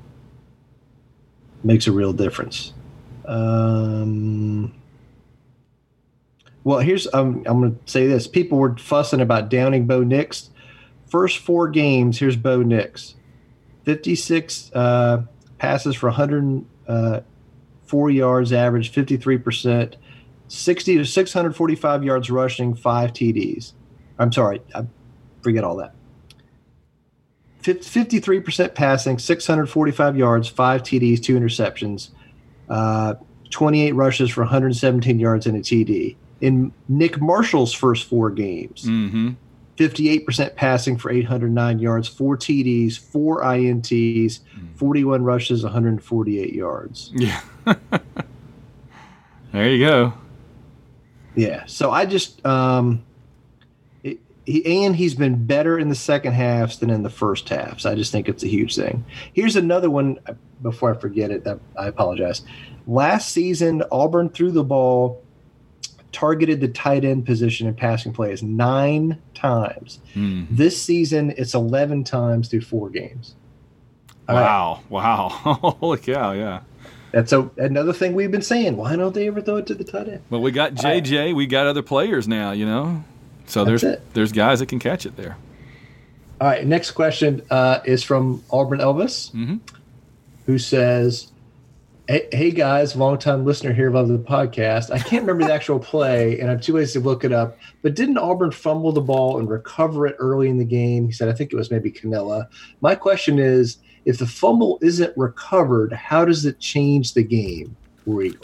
makes a real difference. Um, well, here's. Um, I'm going to say this. People were fussing about downing Bo Nix. First four games. Here's Bo Nix. fifty-six uh, passes for one hundred four yards, average fifty-three percent. sixty to six hundred forty-five yards rushing, five T Ds. I'm sorry, I forget all that. fifty-three percent passing, six hundred forty-five yards, five T Ds, two interceptions, uh, twenty-eight rushes for one hundred seventeen yards and a T D. In Nick Marshall's first four games, mm-hmm. fifty-eight percent passing for eight hundred nine yards, four T Ds, four I N Ts, forty-one rushes, one hundred forty-eight yards. Yeah. There you go. Yeah. So I just um, it, he, and he's been better in the second halves than in the first half. So I just think it's a huge thing. Here's another one before I forget it. I apologize. Last season, Auburn threw the ball, targeted the tight end position in passing plays nine times. Mm. This season, it's eleven times through four games. Wow. Right. Wow. Holy cow. Yeah. That's a, another thing we've been saying. Why don't they ever throw it to the tight end? Well, we got J J. Right. We got other players now, you know. So That's there's it. there's guys that can catch it there. All right. Next question uh, is from Auburn Elvis, mm-hmm. who says, hey, hey, guys, long-time listener here of the podcast. I can't remember the actual play, and I have two ways to look it up. But didn't Auburn fumble the ball and recover it early in the game? He said, I think it was maybe Canella. My question is, if the fumble isn't recovered, how does it change the game for Eagle?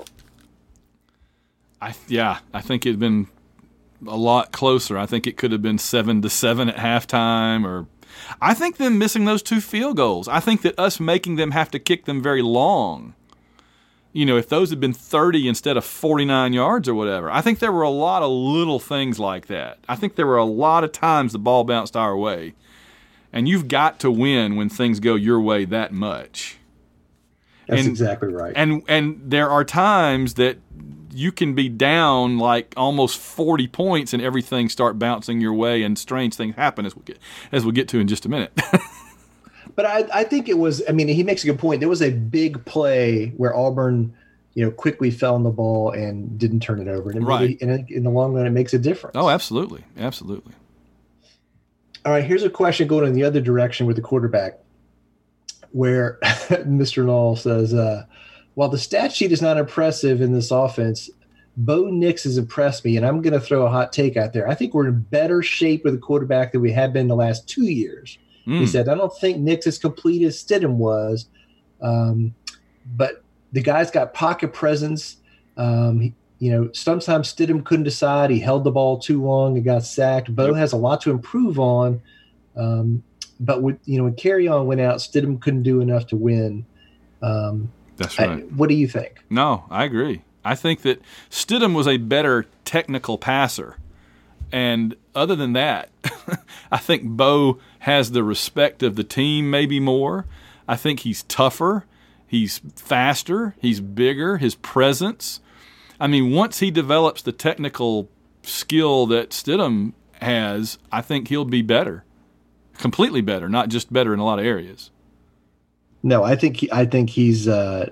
I yeah, I think it'd been a lot closer. I think it could have been seven to seven at halftime, or I think them missing those two field goals. I think that us making them have to kick them very long. You know, if those had been thirty instead of forty-nine yards or whatever, I think there were a lot of little things like that. I think there were a lot of times the ball bounced our way. And you've got to win when things go your way that much. That's and, exactly right. And and there are times that you can be down like almost forty points and everything start bouncing your way and strange things happen as we get as we get to in just a minute. But I, I think it was, I mean, he makes a good point. There was a big play where Auburn, you know, quickly fell on the ball and didn't turn it over. And, it right. really, and in the long run, it makes a difference. Oh, absolutely. Absolutely. All right, here's a question going in the other direction with the quarterback, where Mister Null says, uh, while the stat sheet is not impressive in this offense, Bo Nix has impressed me, and I'm going to throw a hot take out there. I think we're in better shape with a quarterback than we have been the last two years. Mm. He said, I don't think Nix is complete as Stidham was, um, but the guy's got pocket presence. Um, he, You know, sometimes Stidham couldn't decide. He held the ball too long and got sacked. Bo has a lot to improve on. Um, but, with, you know, when Carry-On went out, Stidham couldn't do enough to win. Um, That's right. I, what do you think? No, I agree. I think that Stidham was a better technical passer. And other than that, I think Bo has the respect of the team maybe more. I think he's tougher. He's faster. He's bigger. His presence. I mean, once he develops the technical skill that Stidham has, I think he'll be better, completely better, not just better in a lot of areas. No, I think he, I think he's uh,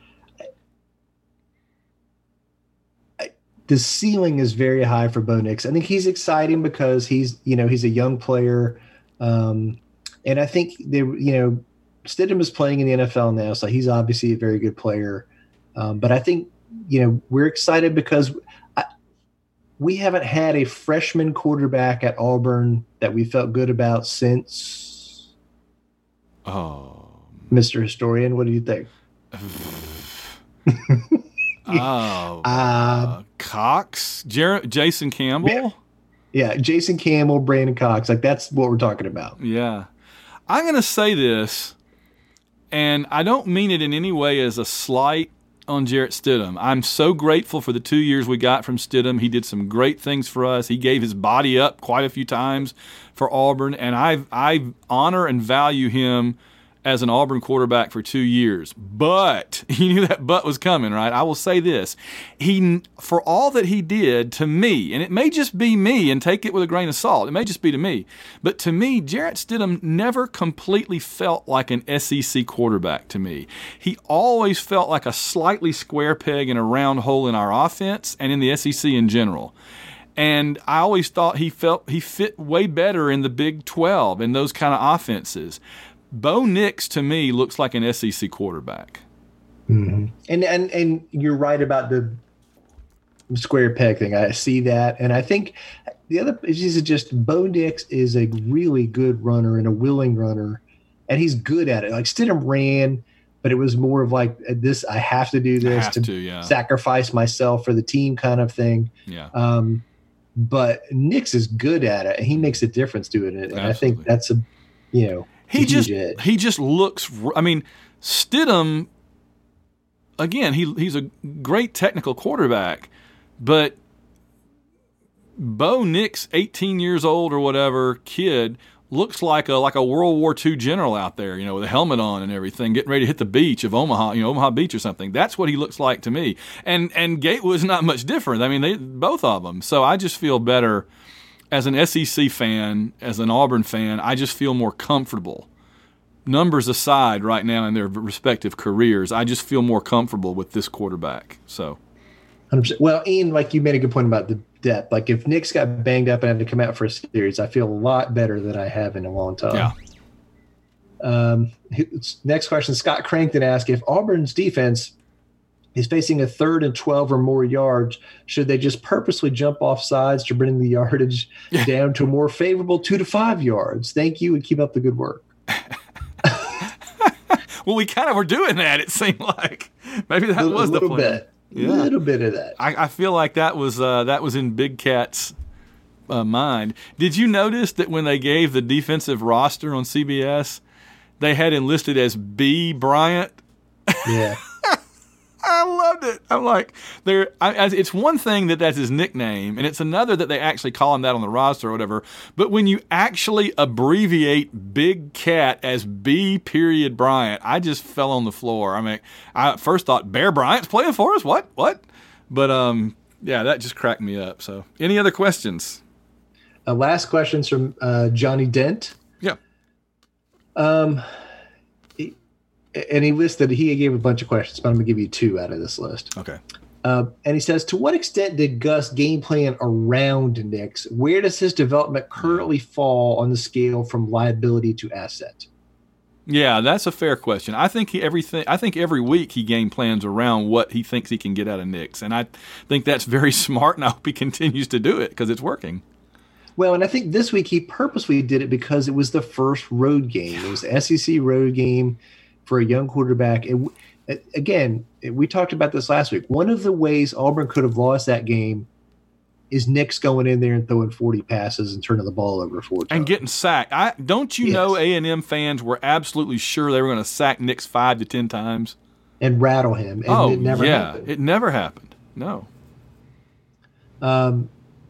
I, the ceiling is very high for Bo Nix. I think he's exciting because he's you know he's a young player, um, and I think they you know Stidham is playing in the N F L now, so he's obviously a very good player. Um, but I think. You know, we're excited because I, we haven't had a freshman quarterback at Auburn that we felt good about since. Oh, Mister Historian, what do you think? oh, uh, uh, Cox, Jer- Jason Campbell. Yeah. yeah, Jason Campbell, Brandon Cox. Like that's what we're talking about. Yeah, I'm going to say this, and I don't mean it in any way as a slight on Jarrett Stidham. I'm so grateful for the two years we got from Stidham. He did some great things for us. He gave his body up quite a few times for Auburn, and I I honor and value him as an Auburn quarterback for two years. But you knew that but was coming, right? I will say this. He, for all that he did to me, and it may just be me, and take it with a grain of salt, it may just be to me, but to me, Jarrett Stidham never completely felt like an S E C quarterback to me. He always felt like a slightly square peg in a round hole in our offense and in the S E C in general. And I always thought he felt he fit way better in the Big twelve and those kind of offenses. Bo Nix, to me, looks like an S E C quarterback. Mm-hmm. And, and and you're right about the square peg thing. I see that. And I think the other is just Bo Nix is a really good runner and a willing runner, and he's good at it. Like Stidham ran, but it was more of like this, I have to do this to, to yeah. sacrifice myself for the team kind of thing. Yeah. Um, but Nix is good at it. He makes a difference doing it. And Absolutely. I think that's a, you know, He just edge. he just looks. I mean, Stidham. Again, he he's a great technical quarterback, but Bo Nix, eighteen years old or whatever, kid looks like a like a World War Two general out there, you know, with a helmet on and everything, getting ready to hit the beach of Omaha, you know, Omaha Beach or something. That's what he looks like to me. And and Gatewood's not much different. I mean, they both of them. So I just feel better. As an S E C fan, as an Auburn fan, I just feel more comfortable. Numbers aside right now in their respective careers, I just feel more comfortable with this quarterback. So, one hundred percent. Well, Ian, like you made a good point about the depth. Like if Nick's got banged up and had to come out for a series, I feel a lot better than I have in a long time. Yeah. Um, next question, Scott Crankton asked, if Auburn's defense is facing a third and twelve or more yards, should they just purposely jump off sides to bring the yardage yeah. down to a more favorable two to five yards? Thank you and keep up the good work. Well, we kind of were doing that, it seemed like. Maybe that little, was the plan. Bit. Yeah. A little bit of that. I, I feel like that was uh, that was in Big Cat's uh, mind. Did you notice that when they gave the defensive roster on C B S, they had him listed as B. Bryant? Yeah. I loved it. I'm like, there. It's one thing that that's his nickname, and it's another that they actually call him that on the roster or whatever. But when you actually abbreviate Big Cat as B. Period Bryant, I just fell on the floor. I mean, I at first thought Bear Bryant's playing for us. What? What? But um, yeah, that just cracked me up. So, any other questions? Uh, last questions from uh, Johnny Dent. Yeah. Um. And he listed, he gave a bunch of questions, but I'm going to give you two out of this list. Okay. Uh, and he says, to what extent did Gus game plan around Nix? Where does his development currently fall on the scale from liability to asset? Yeah, that's a fair question. I think he everything. I think every week he game plans around what he thinks he can get out of Nix, and I think that's very smart, and I hope he continues to do it because it's working. Well, and I think this week he purposely did it because it was the first road game. It was the S E C road game for a young quarterback. And again, we talked about this last week. One of the ways Auburn could have lost that game is Nix going in there and throwing forty passes and turning the ball over four times. And getting sacked. I Don't you yes. know A and M fans were absolutely sure they were going to sack Nix five to ten times? And rattle him. And oh, it never yeah. happened. It never happened. No. Um,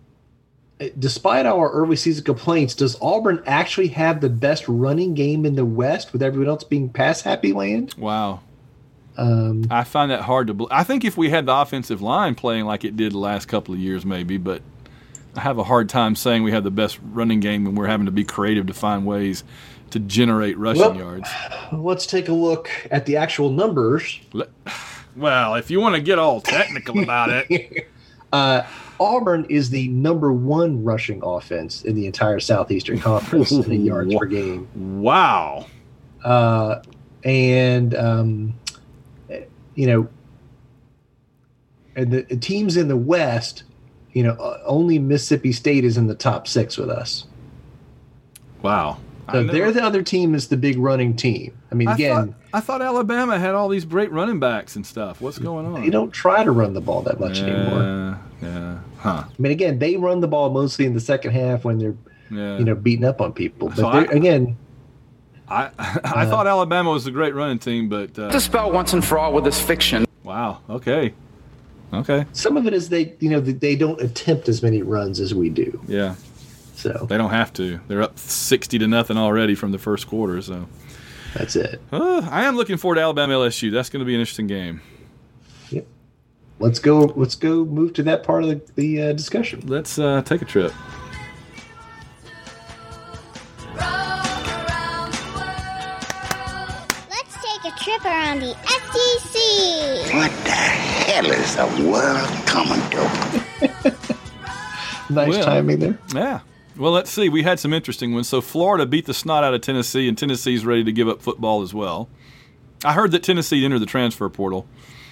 despite our early season complaints, does Auburn actually have the best running game in the West with everyone else being pass happy land? Wow. Um, I find that hard to believe. I think if we had the offensive line playing like it did the last couple of years, maybe, but I have a hard time saying we have the best running game when we're having to be creative to find ways to generate rushing well, yards. Let's take a look at the actual numbers. Well, if you want to get all technical about it. uh, Auburn is the number one rushing offense in the entire Southeastern Conference in yards per game. Wow. Uh, and, um, you know, and the teams in the West, you know, only Mississippi State is in the top six with us. Wow. So they're the other team is the big running team. I mean, I again. Thought, I thought Alabama had all these great running backs and stuff. What's going on? They don't try to run the ball that much yeah, anymore. Yeah. Huh. I mean, again, they run the ball mostly in the second half when they're, yeah. you know, beating up on people. But so I, again. I I uh, thought Alabama was a great running team, but. Uh, Dispel once and for all with this fiction. Wow. Wow. Okay. Okay. Some of it is they, you know, they don't attempt as many runs as we do. Yeah. So they don't have to. They're up sixty to nothing already from the first quarter. So that's it. Uh, I am looking forward to Alabama L S U. That's going to be an interesting game. Yep. Let's go. Let's go. Move to that part of the, the uh, discussion. Let's uh, take a trip. Let's take a trip around the S E C. What the hell is the world coming to? Nice well, timing there. Yeah. Well, let's see. We had some interesting ones. So Florida beat the snot out of Tennessee, and Tennessee's ready to give up football as well. I heard that Tennessee entered the transfer portal.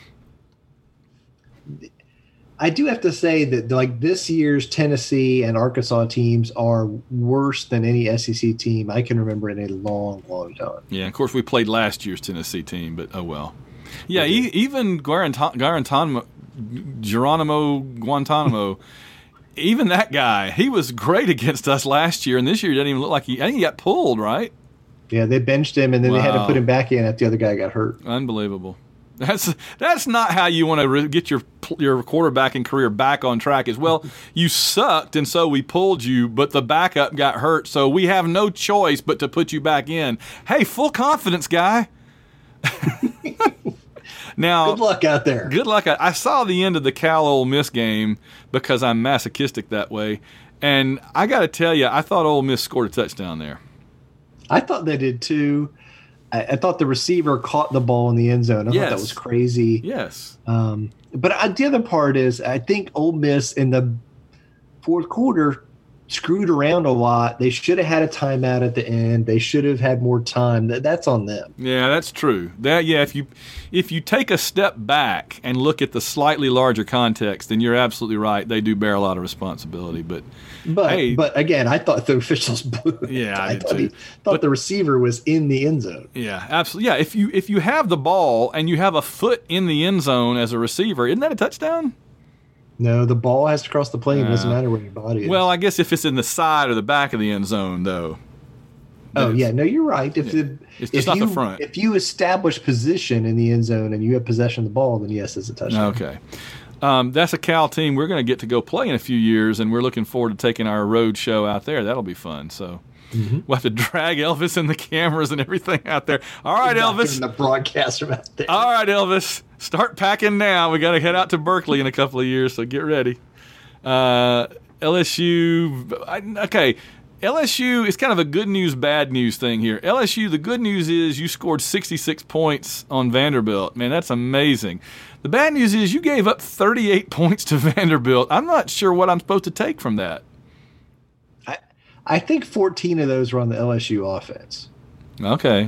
I do have to say that like this year's Tennessee and Arkansas teams are worse than any S E C team I can remember in a long, long time. Yeah, of course we played last year's Tennessee team, but oh well. Yeah, e- even Guarantanamo, Geronimo Guantanamo, even that guy, he was great against us last year, and this year he doesn't even look like he. I think he got pulled, right? Yeah, they benched him, and then wow. they had to put him back in after the other guy got hurt. Unbelievable. That's that's not how you want to re- get your your quarterbacking career back on track. As well, you sucked, and so we pulled you, but the backup got hurt, so we have no choice but to put you back in. Hey, full confidence, guy. Now, good luck out there. Good luck. I saw the end of the Cal Ole Miss game because I'm masochistic that way, and I got to tell you, I thought Ole Miss scored a touchdown there. I thought they did too. I, I thought the receiver caught the ball in the end zone. I yes. thought that was crazy. Yes. Um, but I, the other part is I think Ole Miss in the fourth quarter screwed around a lot. They should have had a timeout at the end. They should have had more time. That, that's on them. Yeah, that's true. That yeah, if you if you take a step back and look at the slightly larger context, then you're absolutely right. They do bear a lot of responsibility. But but hey, but again, I thought the officials blew it. Yeah, I, I did thought, too. he, thought but, the receiver was in the end zone. Yeah, absolutely. Yeah, if you if you have the ball and you have a foot in the end zone as a receiver, isn't that a touchdown? No, the ball has to cross the plane. It uh, doesn't matter where your body is. Well, I guess if it's in the side or the back of the end zone, though. Oh yeah, no, you're right. If yeah. the it's if just not you, the front. If you establish position in the end zone and you have possession of the ball, then yes, it's a touchdown. Okay. Um, that's a Cal team we're going to get to go play in a few years, and we're looking forward to taking our road show out there. That'll be fun. So mm-hmm. we'll have to drag Elvis and the cameras and everything out there. All right, Elvis. The broadcaster out there. All right, Elvis. Start packing now. We got to head out to Berkeley in a couple of years, so get ready. Uh, L S U. I, okay. L S U is kind of a good news, bad news thing here. L S U, the good news is you scored sixty-six points on Vanderbilt. Man, that's amazing. The bad news is you gave up thirty-eight points to Vanderbilt. I'm not sure what I'm supposed to take from that. I I think fourteen of those were on the L S U offense. Okay.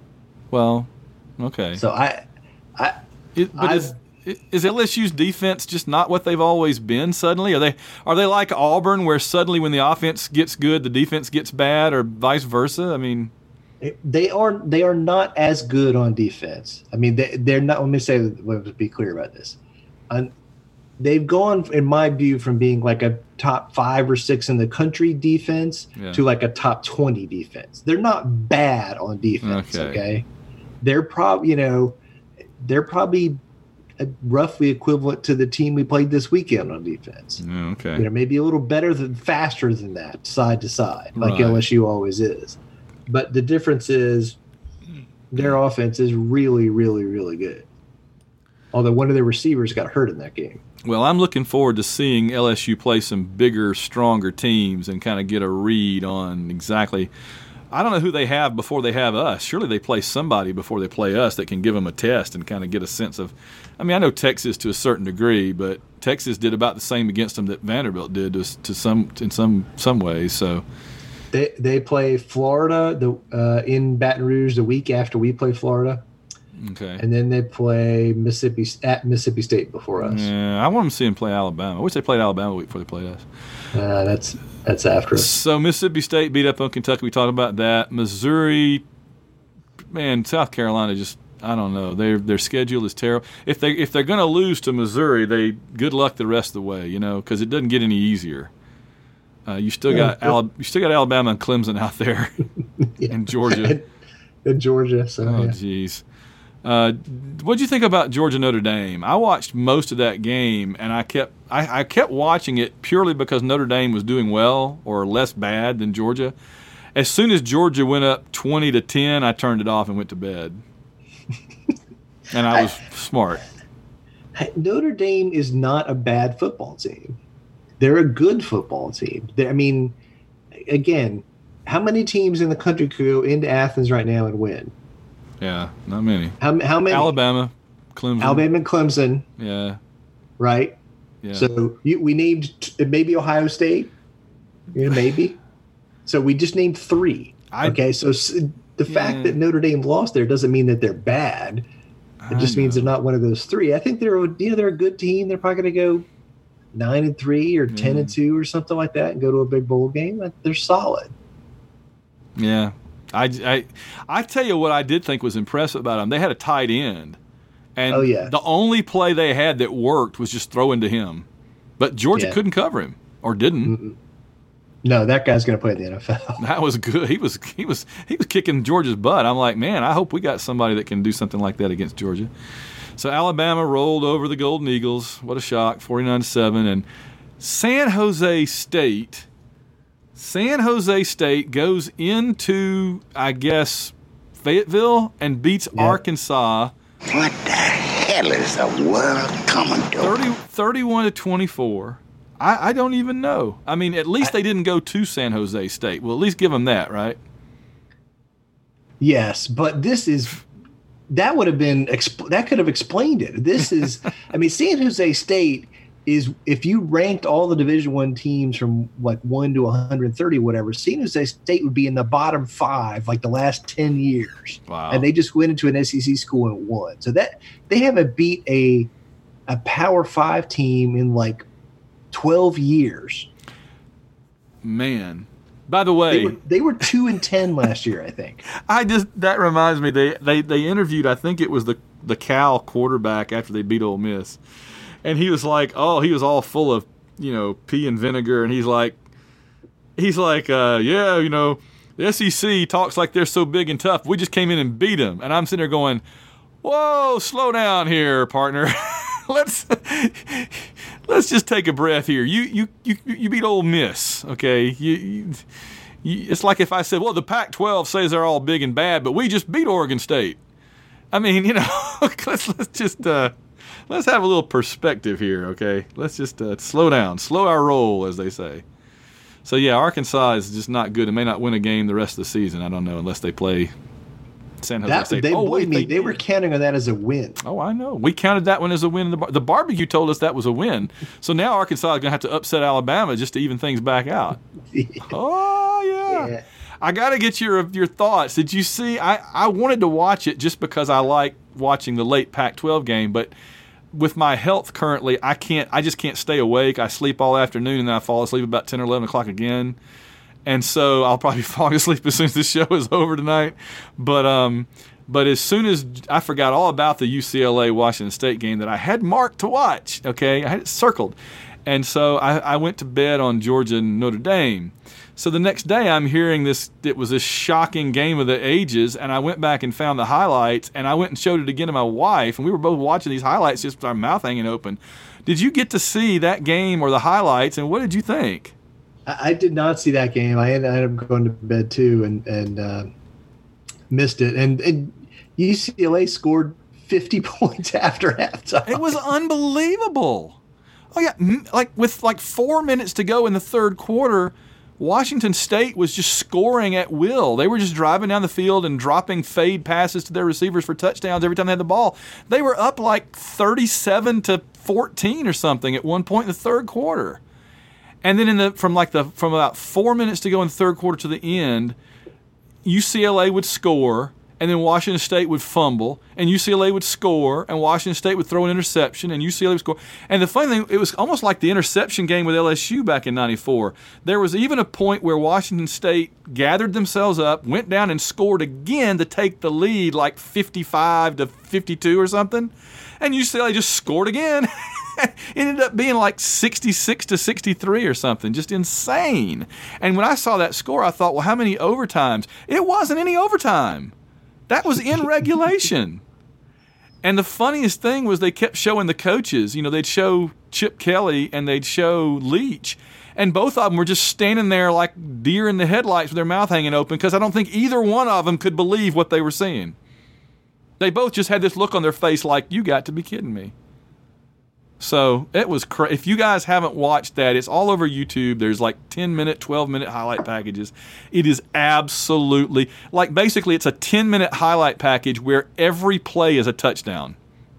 Well, okay. So I, I, it, but is, is L S U's defense just not what they've always been? Suddenly, are they are they like Auburn, where suddenly when the offense gets good, the defense gets bad, or vice versa? I mean, they are they are not as good on defense. I mean, they they're not. Let me say, let me be clear about this. Um, they've gone, in my view, from being like a top five or six in the country defense yeah. to like a top twenty defense. They're not bad on defense. Okay, okay? They're probably you know they're probably roughly equivalent to the team we played this weekend on defense. Okay, you know, maybe a little better than faster than that, side to side, like right. L S U always is. But the difference is their offense is really, really, really good. Although one of their receivers got hurt in that game. Well, I'm looking forward to seeing L S U play some bigger, stronger teams and kind of get a read on exactly. I don't know who they have before they have us. Surely they play somebody before they play us that can give them a test and kind of get a sense of. I mean, I know Texas to a certain degree, but Texas did about the same against them that Vanderbilt did to, to some in some some ways. So they they play Florida the uh, in Baton Rouge the week after we play Florida. Okay, and then they play Mississippi at Mississippi State before us. Yeah, I want them to see them play Alabama. I wish they played Alabama a week before they played us. Uh, that's that's after us. So Mississippi State beat up on Kentucky. We talked about that. Missouri, man, South Carolina just I don't know. Their their schedule is terrible. If they if they're going to lose to Missouri, they good luck the rest of the way, you know, because it doesn't get any easier. Uh, you still got yeah. Al, you still got Alabama and Clemson out there, yeah. and Georgia, and, and Georgia. So oh yeah. jeez. Uh, what'd you think about Georgia Notre Dame? I watched most of that game, and I kept I, I kept watching it purely because Notre Dame was doing well or less bad than Georgia. As soon as Georgia went up twenty to ten, I turned it off and went to bed. And I was I, smart. Notre Dame is not a bad football team. They're a good football team. They're, I mean, again, how many teams in the country could go into Athens right now and win? Yeah, not many. How, how many? Alabama, Clemson. Alabama and Clemson. Yeah. Right? Yeah. So you, we named t- maybe Ohio State. You know, maybe. So we just named three. I, okay, so the yeah. fact that Notre Dame lost there doesn't mean that they're bad. It just means they're not one of those three. I think they're you know they're a good team. They're probably going to go nine and three or ten mm. and two or something like that and go to a big bowl game. They're solid. Yeah. I, I, I tell you what I did think was impressive about them. They had a tight end. And oh, yeah. the only play they had that worked was just throwing to him. But Georgia yeah. couldn't cover him or didn't. Mm-mm. No, that guy's going to play in the N F L. That was good. He was he was he was kicking Georgia's butt. I'm like, man, I hope we got somebody that can do something like that against Georgia. So Alabama rolled over the Golden Eagles. What a shock, forty-nine to seven. And San Jose State, San Jose State goes into, I guess, Fayetteville and beats yep. Arkansas. What the hell is the world coming to? thirty, thirty-one to twenty-four. I, I don't even know. I mean, at least they didn't go to San Jose State. We'll at least give them that, right? Yes, but this is that would have been that could have explained it. This is, I mean, San Jose State is if you ranked all the Division One teams from like one to one hundred thirty, whatever, San Jose State would be in the bottom five like the last ten years. Wow! And they just went into an S E C school and won. So that they haven't beat a a Power Five team in like twelve years. Man. By the way, they were, they were two and ten last year, I think. I just that reminds me they, they they interviewed I think it was the the Cal quarterback after they beat Ole Miss, and he was like, oh, he was all full of you know pea and vinegar, and he's like, he's like, uh, yeah, you know, the S E C talks like they're so big and tough. We just came in and beat them, and I'm sitting there going, whoa, slow down here, partner. let's let's just take a breath here. You you you you beat Ole Miss, okay? You, you, you it's like if I said, well, the Pac twelve says they're all big and bad, but we just beat Oregon State. I mean, you know, let's let's just uh, let's have a little perspective here, okay? Let's just uh, slow down, slow our roll, as they say. So yeah, Arkansas is just not good. It may not win a game the rest of the season. I don't know unless they play San Jose that, State. They, oh, wait, me, they, they were counting on that as a win. Oh, I know. We counted that one as a win. In the, bar- the barbecue told us that was a win. So now Arkansas is going to have to upset Alabama just to even things back out. oh, yeah. yeah. I got to get your your thoughts. Did you see? I, I wanted to watch it just because I like watching the late Pac twelve game, but with my health currently, I can't. I just can't stay awake. I sleep all afternoon, and then I fall asleep about ten or eleven o'clock again. And so I'll probably fall asleep as soon as the show is over tonight. But um, but as soon as I forgot all about the U C L A Washington State game that I had marked to watch, okay, I had it circled. And so I, I went to bed on Georgia and Notre Dame. So the next day I'm hearing this, it was this shocking game of the ages, and I went back and found the highlights, and I went and showed it again to my wife, and we were both watching these highlights just with our mouth hanging open. Did you get to see that game or the highlights, and what did you think? I did not see that game. I ended up going to bed too and and uh, missed it. And, and U C L A scored fifty points after halftime. It was unbelievable. Oh yeah, like with like four minutes to go in the third quarter, Washington State was just scoring at will. They were just driving down the field and dropping fade passes to their receivers for touchdowns every time they had the ball. They were up like thirty-seven to fourteen or something at one point in the third quarter. And then in the from like the from about four minutes to go in the third quarter to the end, U C L A would score, and then Washington State would fumble, and U C L A would score, and Washington State would throw an interception, and U C L A would score. And the funny thing, it was almost like the interception game with L S U back in ninety-four. There was even a point where Washington State gathered themselves up, went down and scored again to take the lead, like fifty-five to fifty-two or something, and U C L A just scored again. It ended up being like sixty-six to sixty-three or something, just insane. And when I saw that score, I thought, well, how many overtimes? It wasn't any overtime. That was in regulation. And the funniest thing was they kept showing the coaches. You know, they'd show Chip Kelly and they'd show Leach. And both of them were just standing there like deer in the headlights with their mouth hanging open because I don't think either one of them could believe what they were seeing. They both just had this look on their face like, you got to be kidding me. So it was crazy. If you guys haven't watched that, it's all over YouTube. There's like ten minute, twelve minute highlight packages. It is absolutely, like basically it's a ten minute highlight package where every play is a touchdown.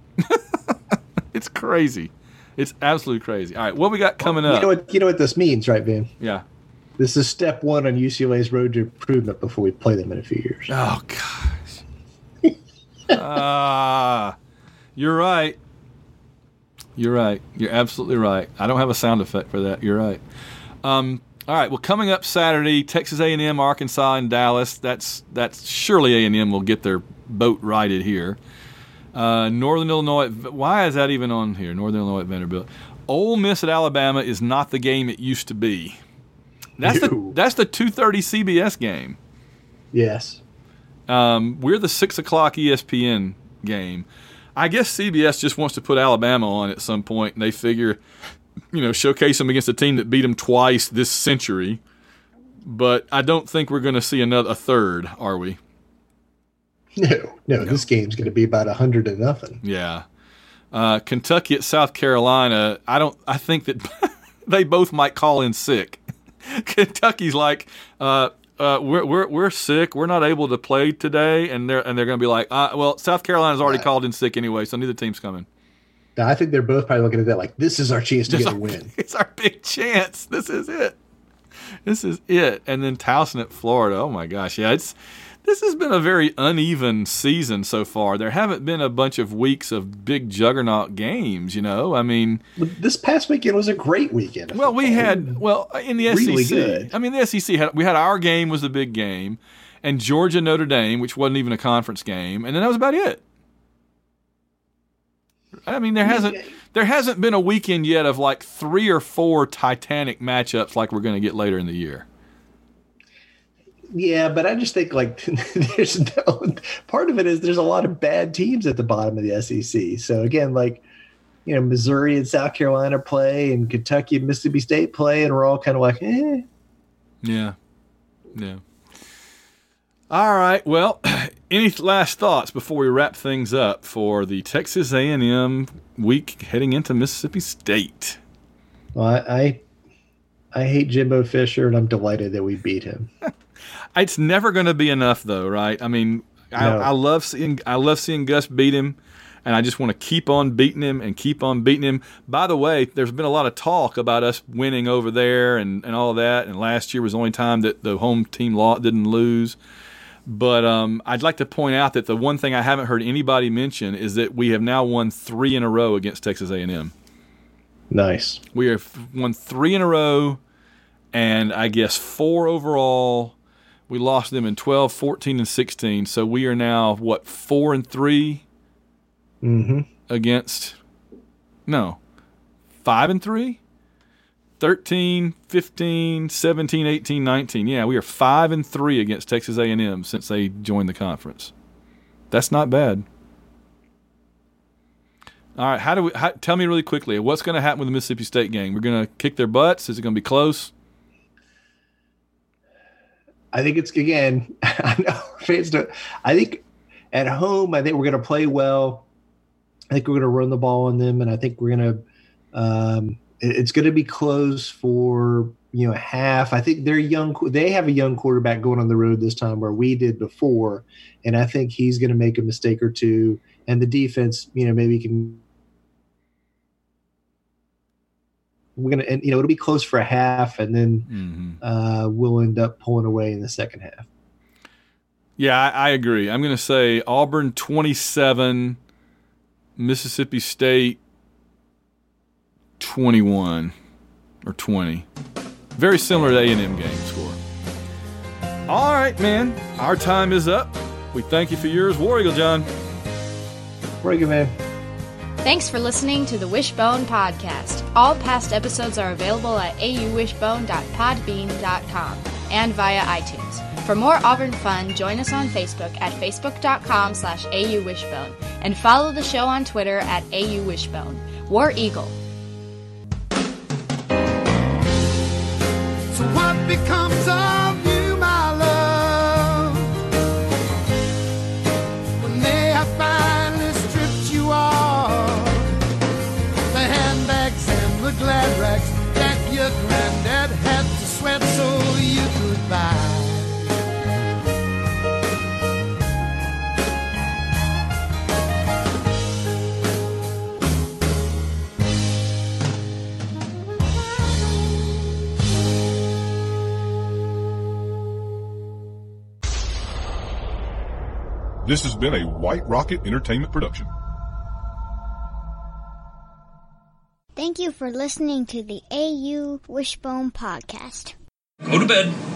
It's crazy. It's absolutely crazy. All right, what we got coming well, up? You know what, you know what this means, right, Van? Yeah. This is step one on U C L A's road to improvement before we play them in a few years. Oh, gosh. Ah, uh, you're right. You're right. You're absolutely right. I don't have a sound effect for that. You're right. Um, all right. Well, coming up Saturday, Texas A and M, Arkansas, and Dallas. That's that's surely A and M will get their boat righted here. Uh, Northern Illinois. Why is that even on here? Northern Illinois at Vanderbilt. Ole Miss at Alabama is not the game it used to be. That's no. the that's the two thirty C B S game. Yes. Um, we're the six o'clock E S P N game. I guess C B S just wants to put Alabama on at some point, and they figure, you know, showcase them against a team that beat them twice this century. But I don't think we're going to see another a third, are we? No, no, no. This game's going to be about a hundred to nothing. Yeah. Uh, Kentucky at South Carolina. I don't. I think that they both might call in sick. Kentucky's like, uh, uh, we're we're we're sick. We're not able to play today, and they're and they're going to be like, uh, well, South Carolina's already yeah. called in sick anyway, so neither team's coming. I think they're both probably looking at that like, this is our chance to this get our, a win. It's our big chance. This is it. This is it. And then Towson at Florida. Oh my gosh, yeah, it's. This has been a very uneven season so far. There haven't been a bunch of weeks of big juggernaut games, you know. I mean, this past weekend was a great weekend. Well, we had well in the really S E C. Good. I mean, the S E C had we had our game was the big game, and Georgia Notre Dame, which wasn't even a conference game, and then that was about it. I mean, there hasn't there hasn't been a weekend yet of like three or four Titanic matchups like we're going to get later in the year. Yeah, but I just think like there's no part of it is there's a lot of bad teams at the bottom of the S E C. So again, like, you know, Missouri and South Carolina play and Kentucky and Mississippi State play, and we're all kind of like, eh. Yeah. Yeah. All right. Well, any last thoughts before we wrap things up for the Texas A and M week heading into Mississippi State? Well, I I, I hate Jimbo Fisher, and I'm delighted that we beat him. It's never going to be enough, though, right? I mean, I, no. I love seeing I love seeing Gus beat him, and I just want to keep on beating him and keep on beating him. By the way, there's been a lot of talk about us winning over there and, and all that, and last year was the only time that the home team law didn't lose. But um, I'd like to point out that the one thing I haven't heard anybody mention is that we have now won three in a row against Texas A and M. Nice. We have won three in a row, and I guess four overall. We lost them in twelve, fourteen, and sixteen. So we are now, what, four and three mm-hmm. against – no, five and three? thirteen, fifteen, seventeen, eighteen, nineteen. Yeah, we are five and three against Texas A and M since they joined the conference. That's not bad. All right, how do we? How, tell me really quickly, what's going to happen with the Mississippi State game? We're going to kick their butts? Is it going to be close? I think it's, again, I know fans don't. I think at home, I think we're going to play well. I think we're going to run the ball on them, and I think we're going to um, – it's going to be close for, you know, half. I think they're young. They have a young quarterback going on the road this time where we did before, and I think he's going to make a mistake or two, and the defense, you know, maybe can – we're going to, you know, it'll be close for a half, and then mm-hmm. uh, we'll end up pulling away in the second half. Yeah, I, I agree. I'm going to say Auburn twenty-seven, Mississippi State twenty-one or twenty. Very similar to A and M game score. All right, man. Our time is up. We thank you for yours. War Eagle John. War Eagle, man. Thanks for listening to the Wishbone Podcast. All past episodes are available at a u wishbone dot podbean dot com and via iTunes. For more Auburn fun, join us on Facebook at facebook dot com slash a u wishbone And follow the show on Twitter at A U Wishbone. War Eagle. So what becomes of you, my love, when they have finally stripped you off the handbags and the glad rags that your granddad had to sweat so you could buy? This has been a White Rocket Entertainment production. Thank you for listening to the A U Wishbone Podcast. Go to bed.